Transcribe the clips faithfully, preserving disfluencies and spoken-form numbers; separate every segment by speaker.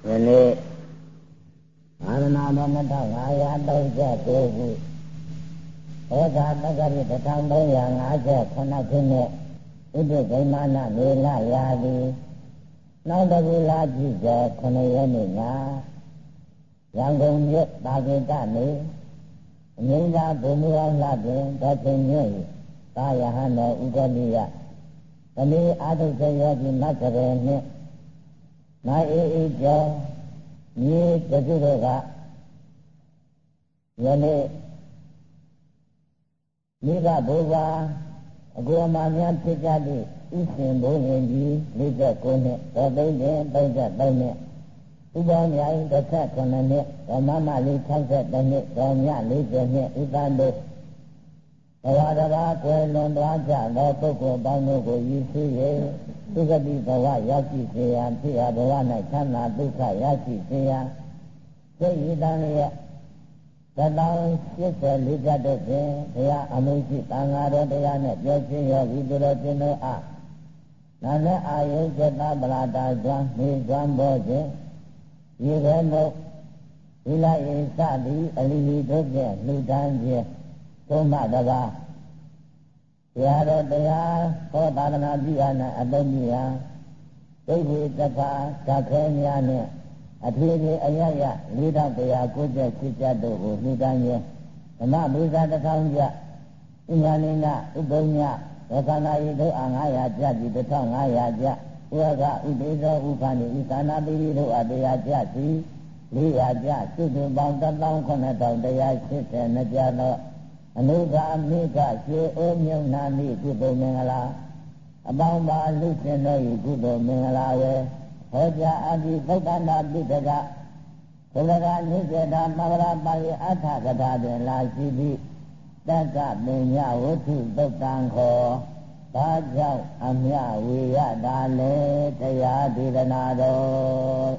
Speaker 1: ယနေ့အာရဏတော်နှစ်ထောင်ငါးရာသုံးဆယ်ကိုခုဩဇာတက္ကရီတစ်ထောင်သုံးရာငါးဆယ်ခုနှစ်ခုနှစ်ဥဒ္ဒဂိမနမေလရာသီနောက်တစ်ခုလာကြည့်ကြခုနှစ်ရက်နေ့ညရန်ကုန်မြို့တာဂိတနေအငိမ့်သာဘုံမူအောင်လာတွင်တော်ချင်းမြို့သာယဟန်တော်ဥပနိယတနည်းအာထုစေယောတိမတ်ကရေနှင့်နိုင်အေးအေးကျော်မြေတစုတို့ကယနေ့မိဘဘုရားအကူအမများဖြစ်ကြသည့်ဥရှင်ဘုရင်ကြီး၄၉နှစ်တော်သိန်းတင်၃၃နှစ်ဥပ္ပမြိုင်တစ်ဆက်ခုနှစ်နှစ်ဓမ္မမလေး၆၁နှစ်တော်မြ၄၀နှစ်ဥပ္ပန်တို့ဘဝတစ်ပါးကွယ်လွန်သွားကြသောပုဂ္ဂိုလ်ပေါင်းတို့ကိုရည်စည်း၍သုခတိဘဝရောက်ရှိစေရန်ဖြစ်ရာဘဝ၌ချမ်းသာဒုက္ခရရှိစေရန်စိတ်ရည်တန်ရဲ့တတောင်ရှစ်ဆယ်လေးချက်တို့ဖြင့်ဘုရားအမိန့်ရှိတန်ဃာတော်တရားနဲ့ပြောခြင်းရောဤသူတော်ရှင်တို့အားနာနဲ့အာယုကျတပလာတာစွမ်းနေစွမ်းပေါ်ခြင်းဤရဲမို့ဝိလာယေစသည်အလီလီတို့ဖြင့်လှူဒန်းခြင်းသုံးမှတပါးဘုရားတော်တရားဟောသာသနာပြုရန်အတုံးပြုရန်ဒိဋ္ဌိတက္ကသခဲများနှင့်အထူးကြီးအယယလေးထောင်တရားကိုကျက်ချစ်ကြတို့ကိုလှူဒန်းခြင်းဓမ္မမူဇာတစ်ထောင်ကျဥညာနိနဥပုံညဝသနာယိတို့အားငါးရာကျပြီတစ်ထောင်ငါးရာကျဥရကဥဒေသောဥပ္ပန္နိဤသာနာတိတို့အားတရားကျပြီလေးရာကျစုစုပေါင်းတစ်သောင်းခုနှစ်ထောင်တရားရှစ်ဆယ်နှစ်ကျသောအနုဂါမိကကျေအိုးမြုံနာမိကုသိုလ်မင်္ဂလာအပေါင်းပါလူရှင်တို့၏ကုသိုလ်မင်္ဂလာဝေဟောကြားအပ်ပြီးသုတ္တနာပိဋကဘုရားနိစ္စတာမဂရပါဠိအထာကထာတွင်လာရှိပြီးတက္ကပညာဝတ္ထုသုတ်တံခောဘာကြောင့်အမြဝေရတာလဲတရားဒေသနာတော်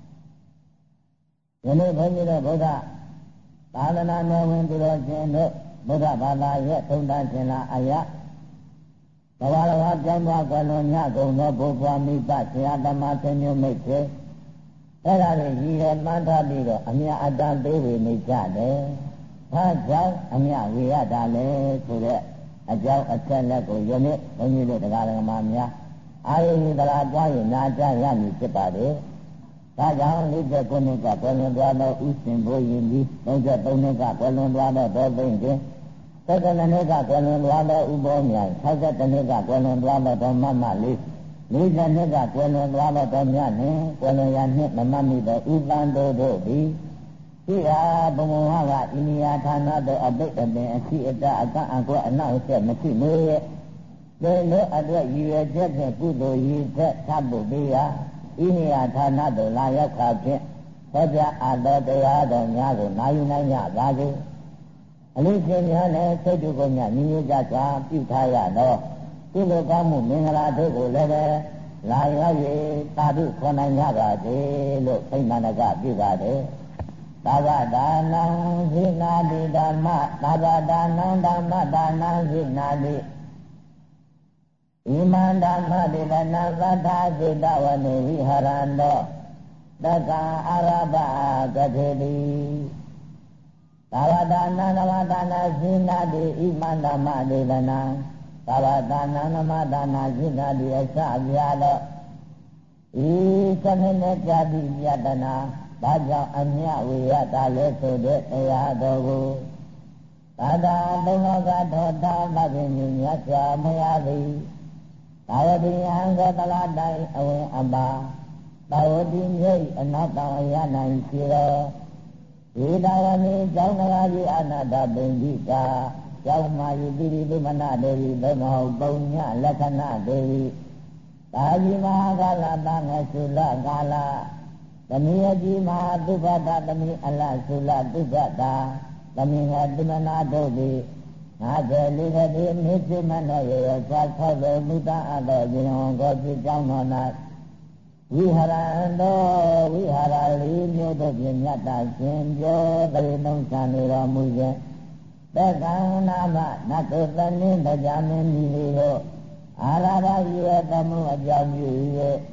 Speaker 1: ယနေ့ဘုန်းကြီးတို့ဗုဒ္ဓသာသနာတော်ဝင်သူတော်ရှင်တို့ဗုဒ္ဓဘာသာရဲ့သုံးတန်းရှင်လာအယဘဝတော်ဟာပြောင်းသွားကြလွန်ညကုန်သောဘုရားမိဘဆရာသမားသင်မျိုးမိတ်ဆွေအဲ့ဒါတွေရည်ရမှန်းထားပြီးတော့အမြအတန်ပေးဝေနေကြတယ်။ဘာကြောင့်အမြဝေရတာလဲဆိုတဲ့အကြောင်းအချက်လက်ကိုယနေ့ဘုန်းကြီးတို့တရားဓမ္မများအာရုံတရားကြွားရင်နာကြရမည်ဖြစ်ပါတယ်။ဒါကြောင့်၄၉နှစ်ကကွယ်လွန်သွားသောဥရှင်ဘုရင်ကြီး၃၃နှစ်ကကွယ်လွန်သွားသောဒေါသိန်းတင်သက္ကနနှစ်ကကွယ်လွန်သွားသောဥပောမြိုင်၆၁နှစ်ကကွယ်လွန်သွားသောဓမ္မမလေး၄၀နှစ်ကကွယ်လွန်သွားသောဓမ္မနှင့်ကွယ်လွန်ရာနှစ်မမမိသောဥပန်တို့တို့သည်ဒီဟာဘုံဘဝကအိန္ဒိယဌာနသို့အပိတ်အပင်အရှိအတအကအကွက်အနောက်ဆက်မရှိနေရဲ့ဒီလိုအတွက်ရည်ရွယ်ချက်ဖြင့်ကုသိုလ်ရည်သက်သတ်ဖို့ပေးရာအိန္ဒိယဌာနသို့လာရောက်ခါဖြင့်ဟောကြားအပ်သောတရားတော်များကိုနာယူနိုင်ကြပါစေအလိရှင်များလည်းစိတ်တုကိုများညီညွတ်ကြစွာပြုထားရသောကုသိုလ်ကောင်းမှုမင်္ဂလာတို့ကိုလည်းပဲလာရောက်၍သာဓုခေါ်နိုင်ကြပါစေလို့ဖိမှန်ကပြုပါတယ်သဗ္ဗဒါနံဇိနာတိဓမ္မသဗ္ဗဒါနံဓမ္မဒါနံဇိနာတိဣမန္ဓမ္မတိလနာသတ္ထာစိတဝနေဝိဟရန္တောတက္ကအာရဘကထေတိသဗ္ဗဒါနံဓမ္မဒါနံဇိနာတိဣမန္ဓမ္မတိလနာသဗ္ဗဒါနံဓမ္မဒါနံဇိနာတိအစပြာတော့ဤသမေနဲ့ကြာတိယတနာဘာကြောင့်အမြဝေရတာလဲဆိုတဲ့တရားတော်ကိုသာသာသုံးလောကတော်တာမဂ္ဂင်မြတ်စွာဘုရားသည်သာဝတိယံကတလာတိုင်အဝင်အပါသာဝတိမြိတ်အနောက်တောင်အရနိုင်ရှိတော်ဒီတာဝနေကျောင်းတော်ကြီးအနာတပိန္တိကာကျောင်းမာယတိတိမနဒေဝီဘမောပုံညလက္ခဏဒေဝီတာကြီးမဟာကာလတငသုလကာလသမီးအကြီးမဟာသုဘတာသမီးအလသုလသုဘတာသမီးငါတိမနာတို့သည်ငါကျေလူကတိမိစိမနောရေရောသာဆောက်တော်မူတာအပ်တော်ခြင်းဟောကိုဖြစ်ကြောင်းတော်၌ဝိဟရန္တောဝိဟရလေးမျိုးတို့ဖြင့်မြတ်တာရှင်ပြောတရေနှုံးဆန်နေတော်မူခြင်းတက္ကနာမနတ်တို့သနင်းတရားမင်းကြီးတို့အာရဘယေတမှုအကြောင်းပြု၍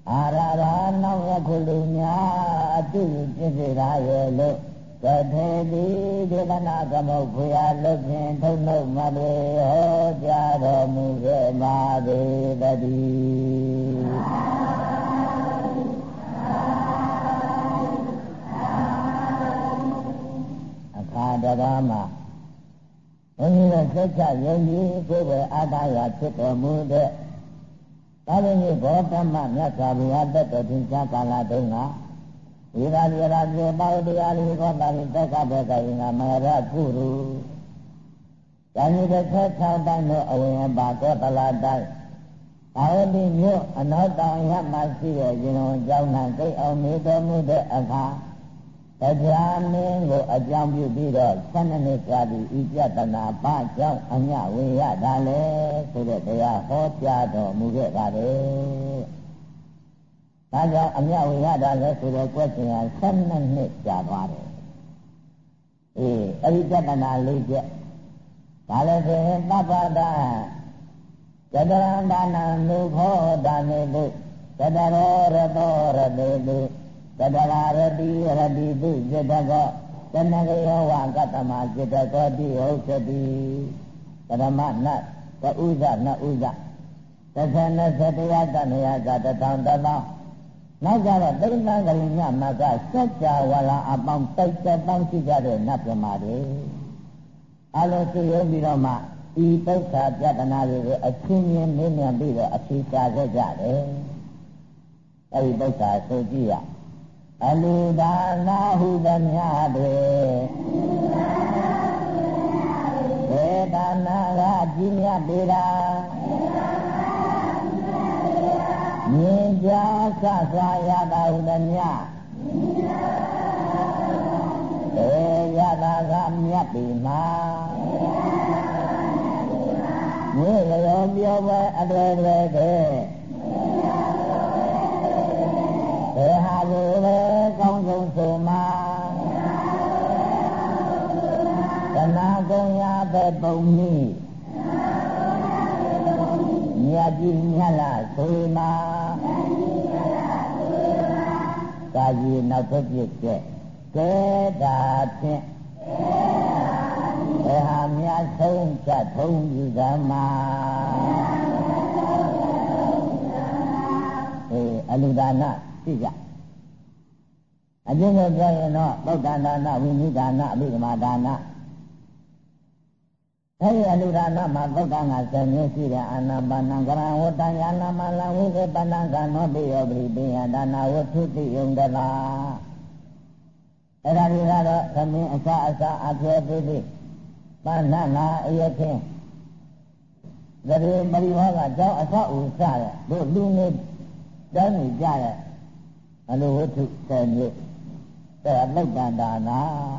Speaker 1: အာရရာနောက်ရခုလူများအတူပြည့်စုံရရဲ့လို့ကထေတိဒေသနာကမုတ်ဖွာလွတ်ဖြင့်ထုံနှုတ်မတွေဟောကြားတော်မူခဲ့ပါသေးတည်းအခါတကားမှာဘုန်းကြီးတို့ဆက်ချယုံကြည်ကိုယ်ပဲအာသာရဖြစ်တော်မူတဲ့သာဝတိဘောဓမ္မမြတ်စွာဘုရားတက်တော်သင်္ချာကာလတုန်းကဝိရာလိရာပြေပါဝတရားလေးကောတာလိတက္ကဘေကယင်ကမရကုရုဇာတိတစ်ဆက်၆တိုင်းတို့အဝင်ပါကောတလာတိုင်းသာဝတိမြို့အနောက်တောင်ရမှရှိတဲ့ရှင်တော်ကျောင်း၌သိအောင်နေတော်မူတဲ့အခါတရားမင်းကိုအကြောင်းပြုပြီးတော့ဆန္ဒနှစ်ကြာပြီးဤပြတနာပါကြောင့်အညဝေရတာလေဆိုတဲ့တရားဟောကြားတော်မူခဲ့ပါတယ်။ဒါကြောင့်အညဝေရတာလေဆိုတဲ့ကွက်ကျင်ဟာဆန္ဒနှစ်ကြာသွားတယ်။အေးအဤပြတနာလေးချက်ဒါလည်းဆိုရင်သဗ္ဗဒသတ္တရန္ဒနာနုခောဒါနေတုသတ္တရောရတောရတေတုသတ္တရာရတိရတိတုจิตကောတဏဂယောဝကတ္တမจิตကောတိဟုတ်သတိပရမနတ်သဥဇနဥဇသစ္စာနဲ့သတရားတဏှာကတထောင်တသောနောက်ကြတော့တိဋ္ဌံကလေးညမကစัจ java ဝါလာအပေါင်းတိုက်တဲ့တောင်းရှိကြတဲ့နတ်ပြမာတွေအလုံးစုရုံးပြီးတော့မှဤပု္ပ္ပာပြတနာတွေကိုအချင်းချင်းနင်းမြန်ပြီးတော့အဖြေရှာခဲ့ကြတယ်အဲဒီပု္ပ္ပာဆိုကြည့်ရအလူဒါနာဟုသမျှတွေဒေဒါနာကကြီးမြတ်ပေတာမြင်ကြာဆဆွာရတာဟုသမျှဒေရတာကမြတ်ပေမှာမြေရောပြောပွဲအတွေ့အတွေ့တဲ့ဘယ်ဟာကိုလဲကောင်းဆုံးဆိုမှာတဏှာကုန်ရပဲပုံနည်းမြတ်ကြီးမြတ်လားဆိုမှာကာကြီးနောက်တစ်ပြည့်ကျက်ကဲတာဖြင့်ဘယ်ဟာမြတ်ဆုံးချက်ထုံးယူသမှာအေးအလူဒါနသိကြအကျဉ်းချုပ်ပြောရင်တော့သုတ္တဒါနဝိနိဒါနအဘိဓမ္မာဒါနအဲဒီအလူဒါနမှာသုတ္တငါဆယ်မျိုးရှိတဲ့အာနာပါနံကရဝတ္တယာနာမလဝိသေပနံကနောပိယောပရိပိယဒါနဝတ္ထုတိယုံတလားအဲ့ဒါတွေကတော့သမင်းအစာအစာအပြည့်ပြည့်ပြည့်ပဏ္ဏနာအယချင်းသတိပရိဟောကကြောင့်အဆောက်အဦစတဲ့တို့လူနေတန်းနေကြတဲ့အလိုဝတ္ထုဆယ်မျိုးတဲ့လုတ်တန်ဒါနာ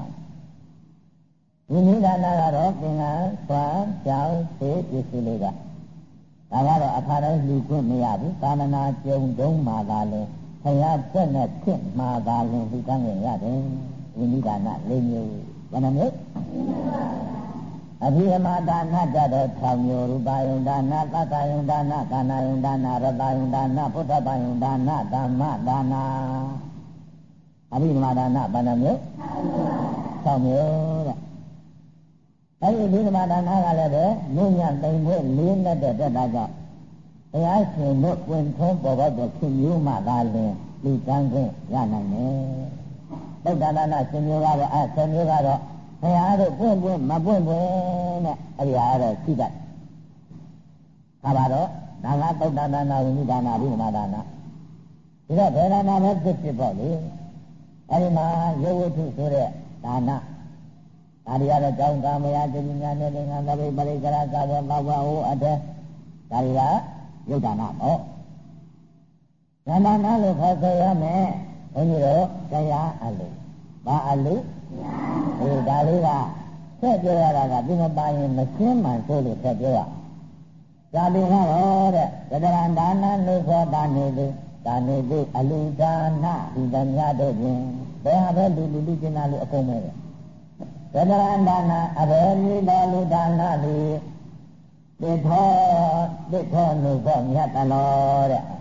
Speaker 1: ဝိနိဒါနကတော့သင်္ကန်းဆွမ်းကြောင်းသေပစ္စည်းလေးကဒါကတော့အခါတိုင်းလူခွင့်မရဘူးသာမဏေကျုံတုံးမှာသာလဲခရချက်နဲ့ဖြစ်မှာသာလဲလူကန်းရင်ရတယ်ဝိနိဒါန၄မျိုးဘယ်နှမျိုးအဘိဓမ္မာဒါနကြတော့၆မျိုးရူပယုံဒါနသတ္တယုံဒါနကာဏယုံဒါနရတယုံဒါနဘုဒ္ဓဘာယုံဒါနဓမ္မဒါနအဘိဓမ္မာဒါနဘယ်နှမျိုး၆မျိုးတဲ့အဲဒီအဘိဓမ္မာဒါနကလည်းပဲမြင့်ညံ့သိမ်မွေ့လေးနဲ့တဲ့တက်တာကြောင့်တရားရှင်တို့ပွင့်ထုံးပေါ်ပေါက်တဲ့ရှင်မျိုးမှသာလင်လူတန်းခွင့်ရနိုင်တယ်သုတ္တဒါနရှင်မျိုးကတော့အဲဆယ်မျိုးကတော့ဘုရားတို့ပွင့်ပွင့်မပွင့်ပွင့်နဲ့အဲ့ဒီဟာတော့ရှိတတ်ဒါပါတော့ဒါကသုတ္တဒါနဝိနိဒါနအဘိဓမ္မာဒါနဒီတော့ဘယ်ဒါနပဲဖြစ်ဖြစ်ပေါ့လေအဲ့ဒီမှာယောဝတ္ထုဆိုတဲ့ဒါနဒါတွေကတော့ကြောင်းကာမရာတိညာနဲ့ငါသဘိပရိကရကာဘောဘောဘောဟိုအတဲ့ဒါတွေကယုတ်ဒါနပေါ့ဉာဏနာလို့ခေါ်ဆိုရမယ်ဘုန်းကြီးတို့တရားအလုဘာအလုအေးဒါလေးကဆက်ပြောရတာကဒီမပါရင်မရှင်းမှန်ဆိုလို့ဆက်ပြောရဇာတိကတော့တဲ့သတ္တရဒါနနုခောတာနေတုဒါနေတုအလူဒါနဒီသမျှတို့ဖြင့်ဘယ်ဟာပဲလူလူလူကျင်နာလူအကုန်ပဲသတ္တရဒါနအဘယ်နည်းတော်လူဒါနသည်တိထောတိထောနုခောမြတ်တလောတဲ့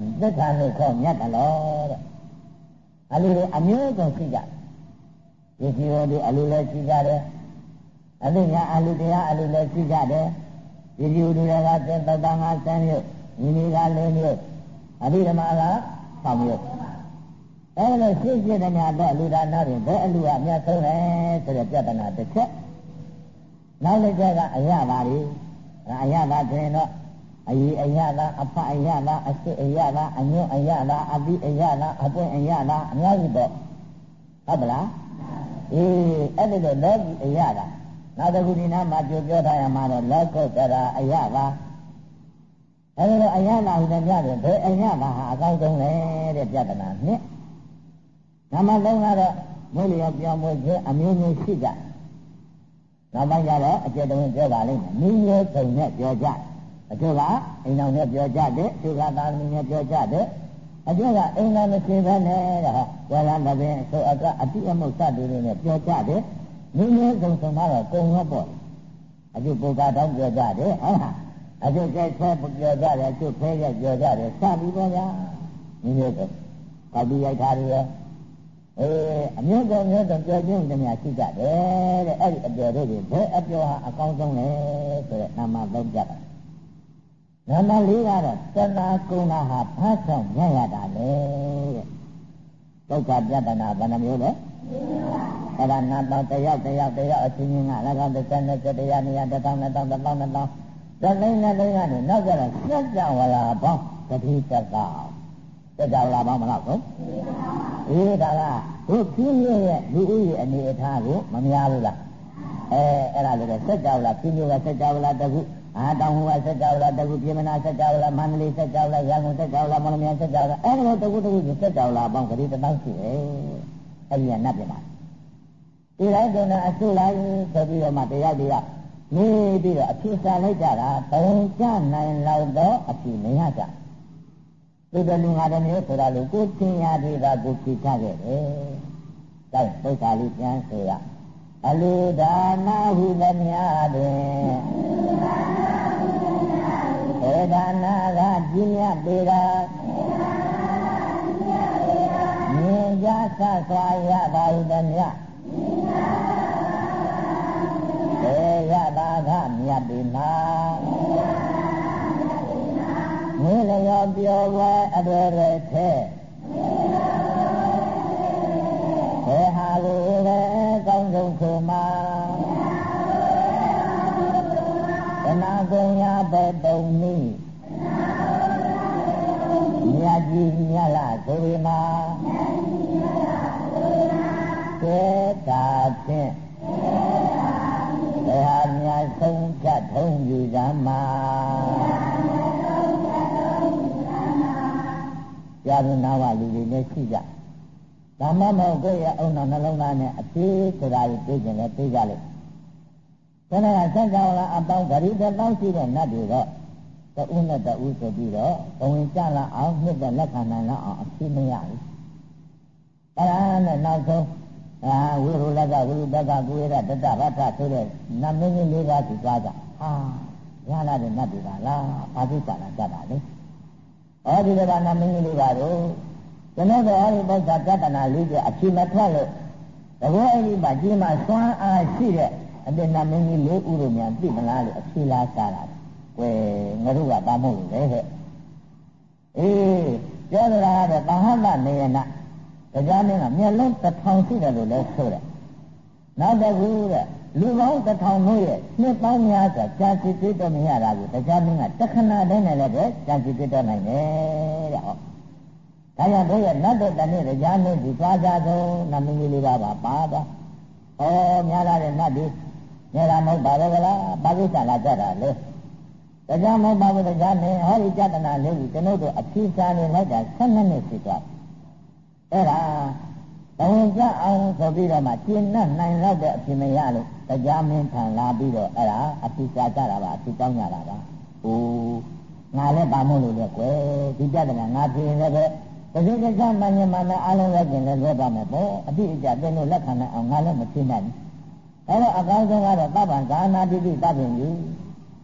Speaker 1: သက်သာလို့ခေါ်မြတ်တယ်လို့တဲ့အလူတွေအမျိုးစုံရှိကြဒီစီဝတွေအလူလည်းရှိကြတယ်အလူညာအလူတရားအလူလည်းရှိကြတယ်ဒီစီဝတွေကသင်္တတငါဆန်းမြို့ညီမကလေးမြို့အဘိဓမ္မာကဆောင်းမြို့အဲလိုရှိရှိတဲ့များတော့လူဒါနတွေဘယ်အလူကအများဆုံးလဲဆိုတဲ့ပြဿနာတစ်ချက်နောက်တစ်ချက်ကအရပါရီအရပါဆိုရင်တော့အယိအယသာအဖအယသာအစစ်အယသာအညွန့်အယသာအပိအယသာအပွင့်အယသာအများကြီးပေါ့ဟုတ်ပလားအေးအဲ့ဒီတော့လောကီအယသာနောက်တစ်ခုဒီနာမှာပြောပြောထားရမှာတော့လောကုတ္တရာအယသာအဲ့ဒီတော့အယသာဟူတဲ့များတယ်ဘယ်အယသာဟာအကောင်းဆုံးလဲတဲ့ပြဿနာနှစ်နံပါတ်သုံးကတော့မွေးလျော်ပြောင်းမွေးခြင်းအမျိုးမျိုးရှိကြနောက်ပိုင်းကျတော့အကျဉ်းတုံးပြောပါလိမ့်မယ်မိမျိုးစုံနဲ့ပြောကြအကျိုးကအိမ်တော်နဲ့ပြောကြတယ်အကျိုးကသာသမီနဲ့ပြောကြတယ်အကျိုးကအိမ်တော်မရှိဘဲနဲ့တဲ့ဝေလန်တပင်ဆိုအကအတိအမုတ်စတူတွေနဲ့ပြောကြတယ်မိမျိုးစုံစုံတော့ကုံရောပေါ့အကျိုးပုဂ္ဂတောင်းပြောကြတယ်ဟုတ်လားအကျိုးကျဲဆဲပြောကြတယ်အကျိုးဖဲရပြောကြတယ်စပြီးပေါ့ဗျာမိမျိုးစုံကောက်ပြီးရိုက်ထားတယ်အေးအမျိုးစုံမျိုးစုံပြောချင်းတည်းများရှိကြတယ်တဲ့အဲ့ဒီအပြော်တွေဘယ်အပြော်ဟာအကောင်းဆုံးလဲဆိုတဲ့နာမသုံးပြတာနံပါတ်လေးကတော့သနာကုဏဟာဖတ်ဆောင်ညရတာလေတဲ့ဒုက္ခပြဒနာဘယ်နှမျိုးလဲအဲ့ဒါနာတော့တယောက်တယောက်တယောက်အချင်းချင်းကလည်းကောင်းတဲ့စနေစတရားနေရတစ်ထောင်နှစ်ထောင်တစ်ထောင်နှစ်ထောင်တလိမ့်နဲ့လိမ့်ကနေနောက်ကြတော့စัจ java လာပေါင်းတတိတကောစัจ java လာပေါင်းမလောက်ဘူးအေးဒါကတို့ပြင်းရဲ့လူဦးရေအနေအထားကိုမများဘူးလားအဲအဲ့ဒါလည်းစัจ java လာပြင်းရဲ့စัจ java လာတခုအာတောင်ဟိုကစัจ java လာတခုပြည်မနာစัจ java လာမန္တလေးစัจ java လာရန်ကုန်စัจ java လာမော်လမြိုင်စัจ java လာအဲ့လိုတခုတခုစัจ java လာပေါင်းကလေးတစ်တောင်းရှိတယ်အဲ့ဒီကနတ်ပြပါဒီလိုက်တော့အဆုလိုက်ဆိုပြီးတော့မှတရားတရားနေပြီးတော့အဖြစ်စားလိုက်ကြတာဘုံကျနိုင်လောက်တော့အဖြစ်မရကြဒီလိုလူငါတဲ့မျိုးဆိုတာလို့ကိုသင်ရသေးတာကိုကြည့်ကြခဲ့တယ်ဒါပုဒ်သာလေးပြန်ဆိုရအလူဒါနာဟုလည်းများတယ်ဧဒါနာကကြီးမြတ်ပေတာမြင်ကြဆဆွာရတာဟုလည်းများဧရတာကမြတ်ပေမှာမင်းလျော်ပြောပွဲအတွေ့ရထဲဘယ်ဟာကိုလဲကောင်းဆုံးဆိုမှာတနာကုံရပဲတုံနည်းမြတ်ကြီးမြတ်လာဆိုရမှာသေတာဖြင့်ဘယ်ဟာမြတ်ဆုံးဖြတ်ထုံးယူကြမှာရာဇနာဝလူတွေလည်းရှိကြဒါမှမဟုတ်ကိုယ့်ရဲ့အုံတော်နှလုံးသားနဲ့အသေးဆိုတာကိုသိကျင်လည်းသိကြလိမ့်ခဏကစัจ java လာအပေါင်းဂရိတပေါင်းရှိတဲ့နတ်တွေတော့တဦးနဲ့တဦးဆိုပြီးတော့ဘဝင်ကြလာအောင်နှစ်သက်လက်ခံနိုင်လောက်အောင်အဖြစ်မရဘူးအဲဒါနဲ့နောက်ဆုံးအာဝိရုလကဝိရုတကကုရတတ္တဗတ္ထဆိုတဲ့နတ်မင်းကြီးလေးပါးစီသွားကြဟာရလာတဲ့နတ်တွေပါလားဘာသိကြလားကြတာလေအဲဒီကနတ်မင်းကြီးလေးပါတော့ကျွန်တော်တို့အဲဒီပုဒ်သာတတနာလေးကျအဖြစ်မထွက်လို့တကောအဲ့ဒီမှာကြီးမှစွမ်းအားရှိတဲ့အတ္တနာမင်းကြီးလေးဥတို့များသိမလားလို့အဖြစ်လားစားတာကွယ်ငါတို့ကတာမဟုတ်လို့လေဟဲ့အေးပြောရတာကတော့ဘာဟမနေရနာတရားမင်းကမျက်လုံးတစ်ထောင်ရှိတယ်လို့လည်းဆိုတယ်နောက်တစ်ခုတဲ့လူပေါင်းတစ်ထောင်တို့ရဲ့နှစ်ပေါင်းများစွာကြာစီပြတော့မရတာကိုတရားမင်းကတခဏတည်းနဲ့လည်းပဲကြာစီပြတော့နိုင်တယ်တဲ့ဟောဒါကြောင့်တို့ရဲ့နတ်တို့တနေ့တရားမင်းဒီသွားကြဆုံးနတ်မင်းကြီးလေးပါပါပါတော့ဩများလာတဲ့နတ်ဒီနေရာမဟုတ်ပါဘူးကလားဘာကိစ္စလာကြတာလဲတရားမဟုတ်ပါဘူးတရားမင်းဟောဒီကြတနာလေးကိုကျွန်တော်တို့အဖြစ်စားနေလိုက်တာဆက်နှစ်နှစ်ရှိသွားအဲ့ဒါဘဝင်ကြအောင်ဆိုပြီးတော့မှကျင့်နှံ့နိုင်တော့တဲ့အဖြစ်မရလို့တရားမင်းထံလာပြီးတော့အဲ့ဒါအဖြစ်စားကြတာပါအဖြစ်တောင်းကြတာပါဟိုငါလည်းပါမို့လို့လေကွယ်ဒီကြတနာငါဖြစ်ရင်လည်းပဲတကယ်ကြမ်းမှန်မှန်နဲ့အားလုံးလည်းကျင်လည်းလွတ်ပါမယ်ပေါ့အတိအကျသင်တို့လက်ခံနိုင်အောင်ငါလည်းမဖြစ်နိုင်ဘူးအဲ့တော့အကောင်းဆုံးကတော့သဗ္ဗံကာနာတိတိသဗ္ဗံယူ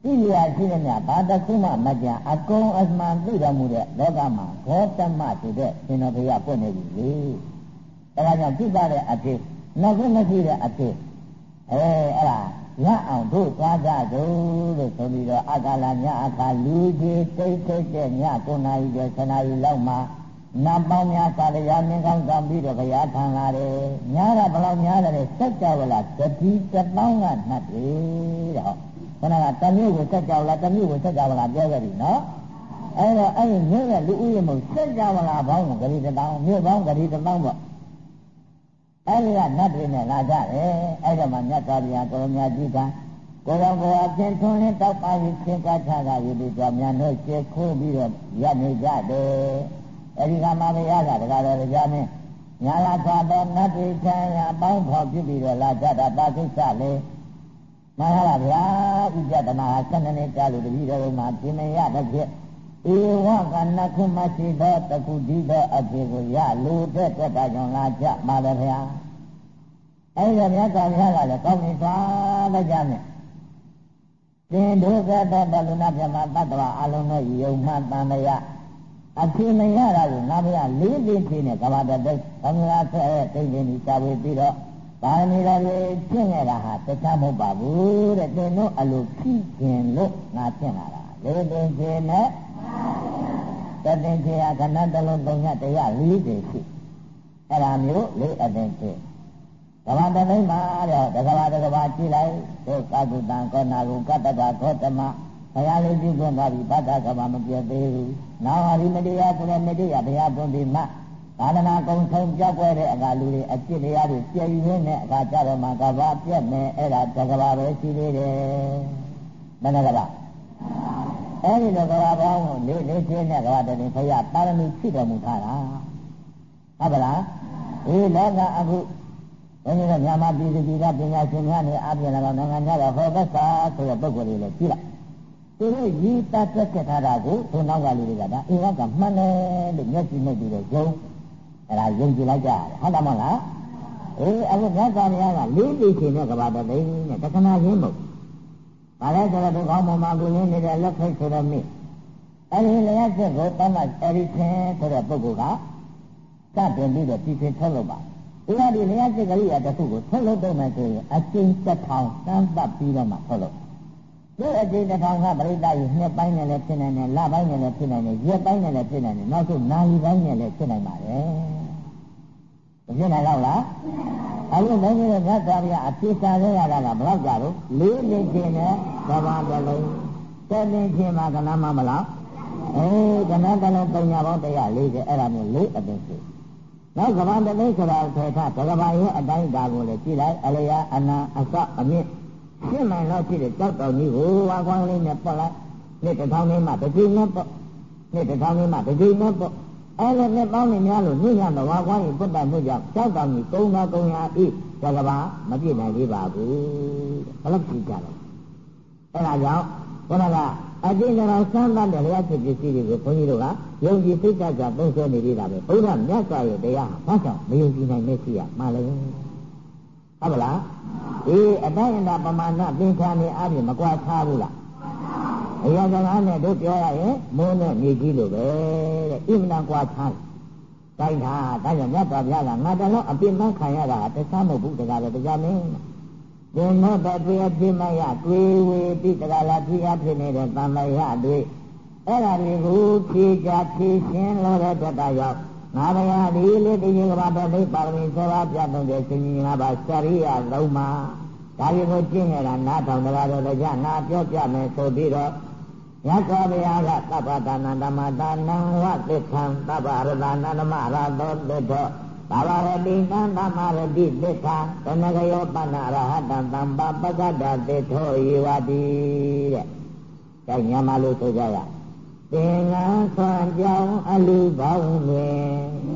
Speaker 1: သိလျာရှိတဲ့မြတ်ဘာတခုမှမကြံအကုန်အမှန်သိတော်မူတဲ့လောကမှာဘောတမဆိုတဲ့ရှင်တော်ဘုရားပွင့်နေပြီလေအဲဒါကြောင့်ကြည့်ပါတဲ့အဖြစ်နောက်ဆုံးမရှိတဲ့အဖြစ်အဲအဲ့ဒါရအောင်တို့သွားကြကြလို့ဆိုပြီးတော့အကာလညအခါလူကြီးတိတ်တိတ်တဲ့ညကိုနာရီကျော်ဆနာရီလောက်မှာနတ်ပေါင်းများသာလျာမင်းကောင်းဆောင်ပြီးတော့ဘုရားထံလာတယ်ညာကဘလောက်များတယ်စက်ကြောလာတတိတပေါင်းကနှတ်တယ်တော့ခဏကတမျိုးကိုစက်ကြောလာတမျိုးကိုစက်ကြောလာပြောခဲ့ပြီနော်အဲ့တော့အဲ့ဒီမြို့ရဲ့လူဦးရေမို့စက်ကြောလာပေါင်းကိုဂရီတပေါင်းမြို့ပေါင်းဂရီတပေါင်းပေါ့အဲ့ဒီကနတ်တွေနဲ့လာကြတယ်အဲ့တော့မှမြတ်စွာဘုရားကိုရမကြီးကကိုယ်တော်ကိုအချင်းထွန်းလင်းတောက်ပါပြီးသင်္ကချတာယူပြီးတော့မြန်တို့ကျေခိုးပြီးတော့ရပ်နေကြတယ်အဲ့ဒီကမှဘုရားကတကားတော်ကြားမင်းညာလာသာတော်နတ်တွေချမ်းရအပေါင်းဖော်ပြပြီးတော့လာကြတာပါကိစ္စလေမဟာလားဗျာဥပဒနာဆန္ဒနဲ့ကြားလို့တပည့်တော်မှာပြင်မရတဲ့ဖြစ်ဧဝကနခုမရှိသောတခုဒီသောအဖြစ်ကိုရလူတဲ့တက်တာကြောင့်လာကြပါပဲဗျာအဲ့ဒီမြတ်စွာဘုရားကလည်းကောင်းပြီသွားလိုက်ကြမယ်သင်တို့ကတော့ဘလူနာပြမတတ္တဝအလုံးတို့ယုံမှတန်မရအဖြစ်မရတာကိုငါဘုရားလေးလေးချင်းနဲ့ကဘာတတိဘုရားဆက်ရဲ့တိတ်တိတ်ကြီးစာဝေပြီးတော့ဘာနေရလဲဖြစ်နေတာဟာတခြားမဟုတ်ပါဘူးတဲ့သင်တို့အလိုဖြစ်ခြင်းလို့ငါဖြစ်လာတာလေးလေးချင်းနဲ့တသင်္ခေယခဏတလုံးသုံးညတရားလေးတွေရှိအဲ့ဒါမျိုးလေးအသင်္ခေကဘာတသိမှာတော့တကဘာတကဘာကြည့်လိုက်တို့ကာကုတံကောနာကုကတ္တကခောတမဘုရားလေးပြုခွင့်ပါပြီဘဒ္ဒကဘာမပြည့်သေးဘူးနောက်ဟာဒီမတရားဆိုတဲ့မတရားဘုရားပွင့်ပြီးမှသာသနာကုံဆုံးကြောက်ွယ်တဲ့အခါလူတွေအကျင့်တရားတွေပြည့်ရင်းတဲ့အခါကြတော့မှကဘာပြည့်မယ်အဲ့ဒါတကဘာပဲရှိသေးတယ်မနကဘာအဲ့ဒီလိုကဘာပေါင်းကိုလေးလေးချင်းနဲ့ကဘာတည်းဘုရားပါရမီဖြည့်တော်မူထားတာဟုတ်ပါလားဒီလောကအခုဘုန်းကြီးတို့မြန်မာပြည်သူပြည်သားပညာရှင်များနဲ့အပြင်လာတော့နိုင်ငံခြားတော့ဟောသက်သာဆိုတဲ့ပုဂ္ဂိုလ်တွေလည်းကြည့်လိုက်သူတို့ရည်တတ်တက်ထားတာကိုဘုံနောက်ကလူတွေကဒါအိမ်ကမှန်တယ်လို့မျက်စိနဲ့ပြီးတော့ယုံအဲ့ဒါယုံကြည်လိုက်ကြတယ်ဟုတ်တယ်မဟုတ်လားအေးအခုမြတ်စွာဘုရားကလေးလေးချင်းနဲ့ကဘာတသိန်းနဲ့တခဏချင်းမဟုတ်ဘာလဲဆိုတော့ဒီကောင်းပေါ်မှာကိုရင်းနေတဲ့လက်ဖိတ်ဆိုတော့မိအဲ့ဒီလျှက်ချက်ကိုတမတ်အဲ့ဒီချင်းဆိုတဲ့ပုဂ္ဂိုလ်ကစတင်ပြီးတော့ပြည်ပထုတ်လုပ်ပါဒီကဒီလျှက်ချက်ကလေးရတစ်ခုကိုထုတ်လုပ်တော့မှဆိုရင်အကျဉ်းတစ်ထောင်တန်းပတ်ပြီးတော့မှထုတ်လုပ်ဒီအကျဉ်းတစ်ထောင်ကပရိသတ်ကြီးနှစ်ပိုင်းနဲ့လည်းဖြစ်နိုင်တယ်လပိုင်းနဲ့လည်းဖြစ်နိုင်တယ်ရက်ပိုင်းနဲ့လည်းဖြစ်နိုင်တယ်နောက်ဆုံးနာရီပိုင်းနဲ့လည်းဖြစ်နိုင်ပါတယ်မဖြစ်နိုင်တော့လားအခုမင်းကြီးတို့မြတ်စွာဘုရားအပြစ်စားရရတာကဘယ်တော့ကြတော့လေးလေးချင်းနဲ့ကဘာတလုံးတက်နေချင်းမှာကဏမမလားအေးကဏတလုံးပုံညာပေါင်းတစ်ရာလေးကျအဲ့ဒါမျိုးလေးအပင်ရှိနောက်ကဘာတလုံးဆိုတာထေထကဘာရဲ့အတိုင်းဒါကိုလည်းကြည့်လိုက်အလျာအနာအစအမြင့်ရှင်းမှန်တော့ဖြစ်တဲ့ကြောက်တော်ကြီးကိုဝါကွမ်းလေးနဲ့ပတ်လိုက်နှစ်တစ်ထောင်လေးမှတစ်ကြိမ်နဲ့ပေါ့နှစ်တစ်ထောင်လေးမှတစ်ကြိမ်နဲ့ပေါ့အဲ့လိုနဲ့ပေါင်းနေများလို့ညညတော့ဝါကွမ်းရင်ပုတ္တမှုကြောင့်ကြောက်တော်ကြီးကုန်းတော်ကုန်းရာဤကဘာမပြည့်နိုင်သေးပါဘူးဘယ်လိုကြည့်ကြလဲအဲ့ဒါကြောင့်ဘုရားကအကျဉ်းတော်ဆန်းတတ်တဲ့လျှက်စစ်ပစ္စည်းတွေကိုဘုန်းကြီးတို့ကယုံကြည်သိက္ခာကြသုံးဆွဲနေသေးတာပဲဘုရားမြတ်စွာရဲ့တရားဟာဘာကြောင့်မယုံကြည်နိုင်မရှိရမှလည်းဟုတ်ပါလားဒီအတိုင်းအတာပမာဏသင်္ခါနေအပြင်မကွာခြားဘူးလားအရာစကားနဲ့တို့ပြောရရင်မိုးနဲ့မြေကြီးလိုပဲတဲ့ဣမနာကွာခြားတိုင်းတာဒါကြောင့်မြတ်စွာဘုရားကငါတလုံးအပြစ်မှခံရတာတခြားမဟုတ်ဘူးတကားပဲတရားမင်းသင်တို့တတွေ့အပြစ်မရတွေ့ဝေတိတကားလားဖြစ်ရဖြစ်နေတဲ့တန်လျာတွေ့အဲ့ဒါတွေကိုဖြေချဖြေရှင်းလို့တဲ့တတရောက်ငါဘုရားဒီလေးတရေကဘာတော်လေးပါရမီစောပြတ်တဲ့ရှင်ကြီးငါပါစရိယလုံးမှာဒါတွေကိုကျင့်နေတာနားထောင်တရားတော်ကြငါပြောပြမယ်ဆိုပြီးတော့ညစွာဘုရားကသဗ္ဗတနာဓမ္မတာနံဝတိခံသဗ္ဗရတနာဓမ္မရတောတေတောဘာဝရတိနံသမ္မာရတိသစ္စာတဏဂယောပဏရဟတံသမ္ပပကတ္တတေထောယေဝတိတဲ့။ဒါညမှာလို့ဆိုကြရသင်္ကန်းဆွမ်းကြောင်းအလူပေါင်းတွင်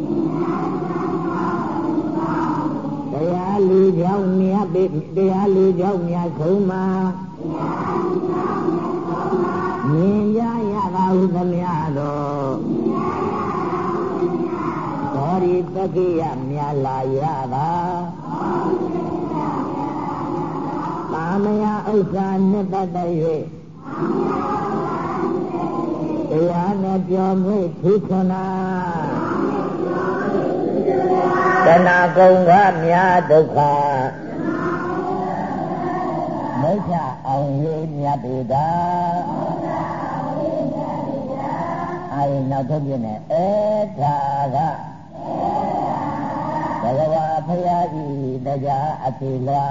Speaker 1: တရားလူကြောင့်မြတ်တရားလူကြောင့်မြတ်ဆုံးမှာမြင်ကြရတာဟုသမျှတော့ဘောရီတကိယမြတ်လာရတာပါမယဥစ္စာနှစ်သက်၍တရားနဲ့ပြောမှုထူးထွန်းတာတဏှာကုံကမြာဒုက္ခမိစ္ဆာအောင်ရေးမြတ်ပေတာအာယနောက်ထုတ်ပြနေအေထာကဘဂဝါဖရာကြီးတရားအတိလာ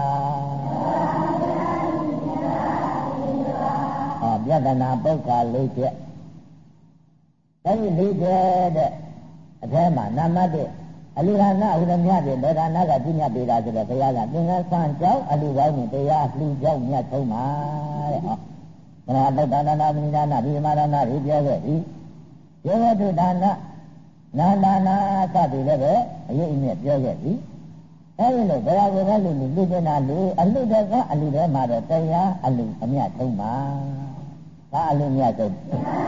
Speaker 1: ဟောပြဒနာပုဂ္ဂလေးချက်အဲဒီလေးချက်တဲ့အထဲမှာနာမတ္တအလူဟာနာဥဒမြတ်တွေဒေဒါနာကပြညတ်ပေတာဆိုတော့ဘုရားကသင်္ကန်းဆန်းကြောင်းအလူကောင်းနဲ့တရားလှူကြောင်းမြတ်ထုံးပါတဲ့ဟောဘုရားဗုဒ္ဓနာနာမိနာနာဒီမာရနာဒီပြောခဲ့ပြီယောဂတုဒါနနာနာနာစသည်လည်းပဲအရေးအမြစ်ပြောခဲ့ပြီအဲဒီလိုဘုရားကလည်းလူလူပြနာလူအလူတကအလူထဲမှာတော့တရားအလူအမြတ်ထုံးပါဒါအလူမြတ်ထုံး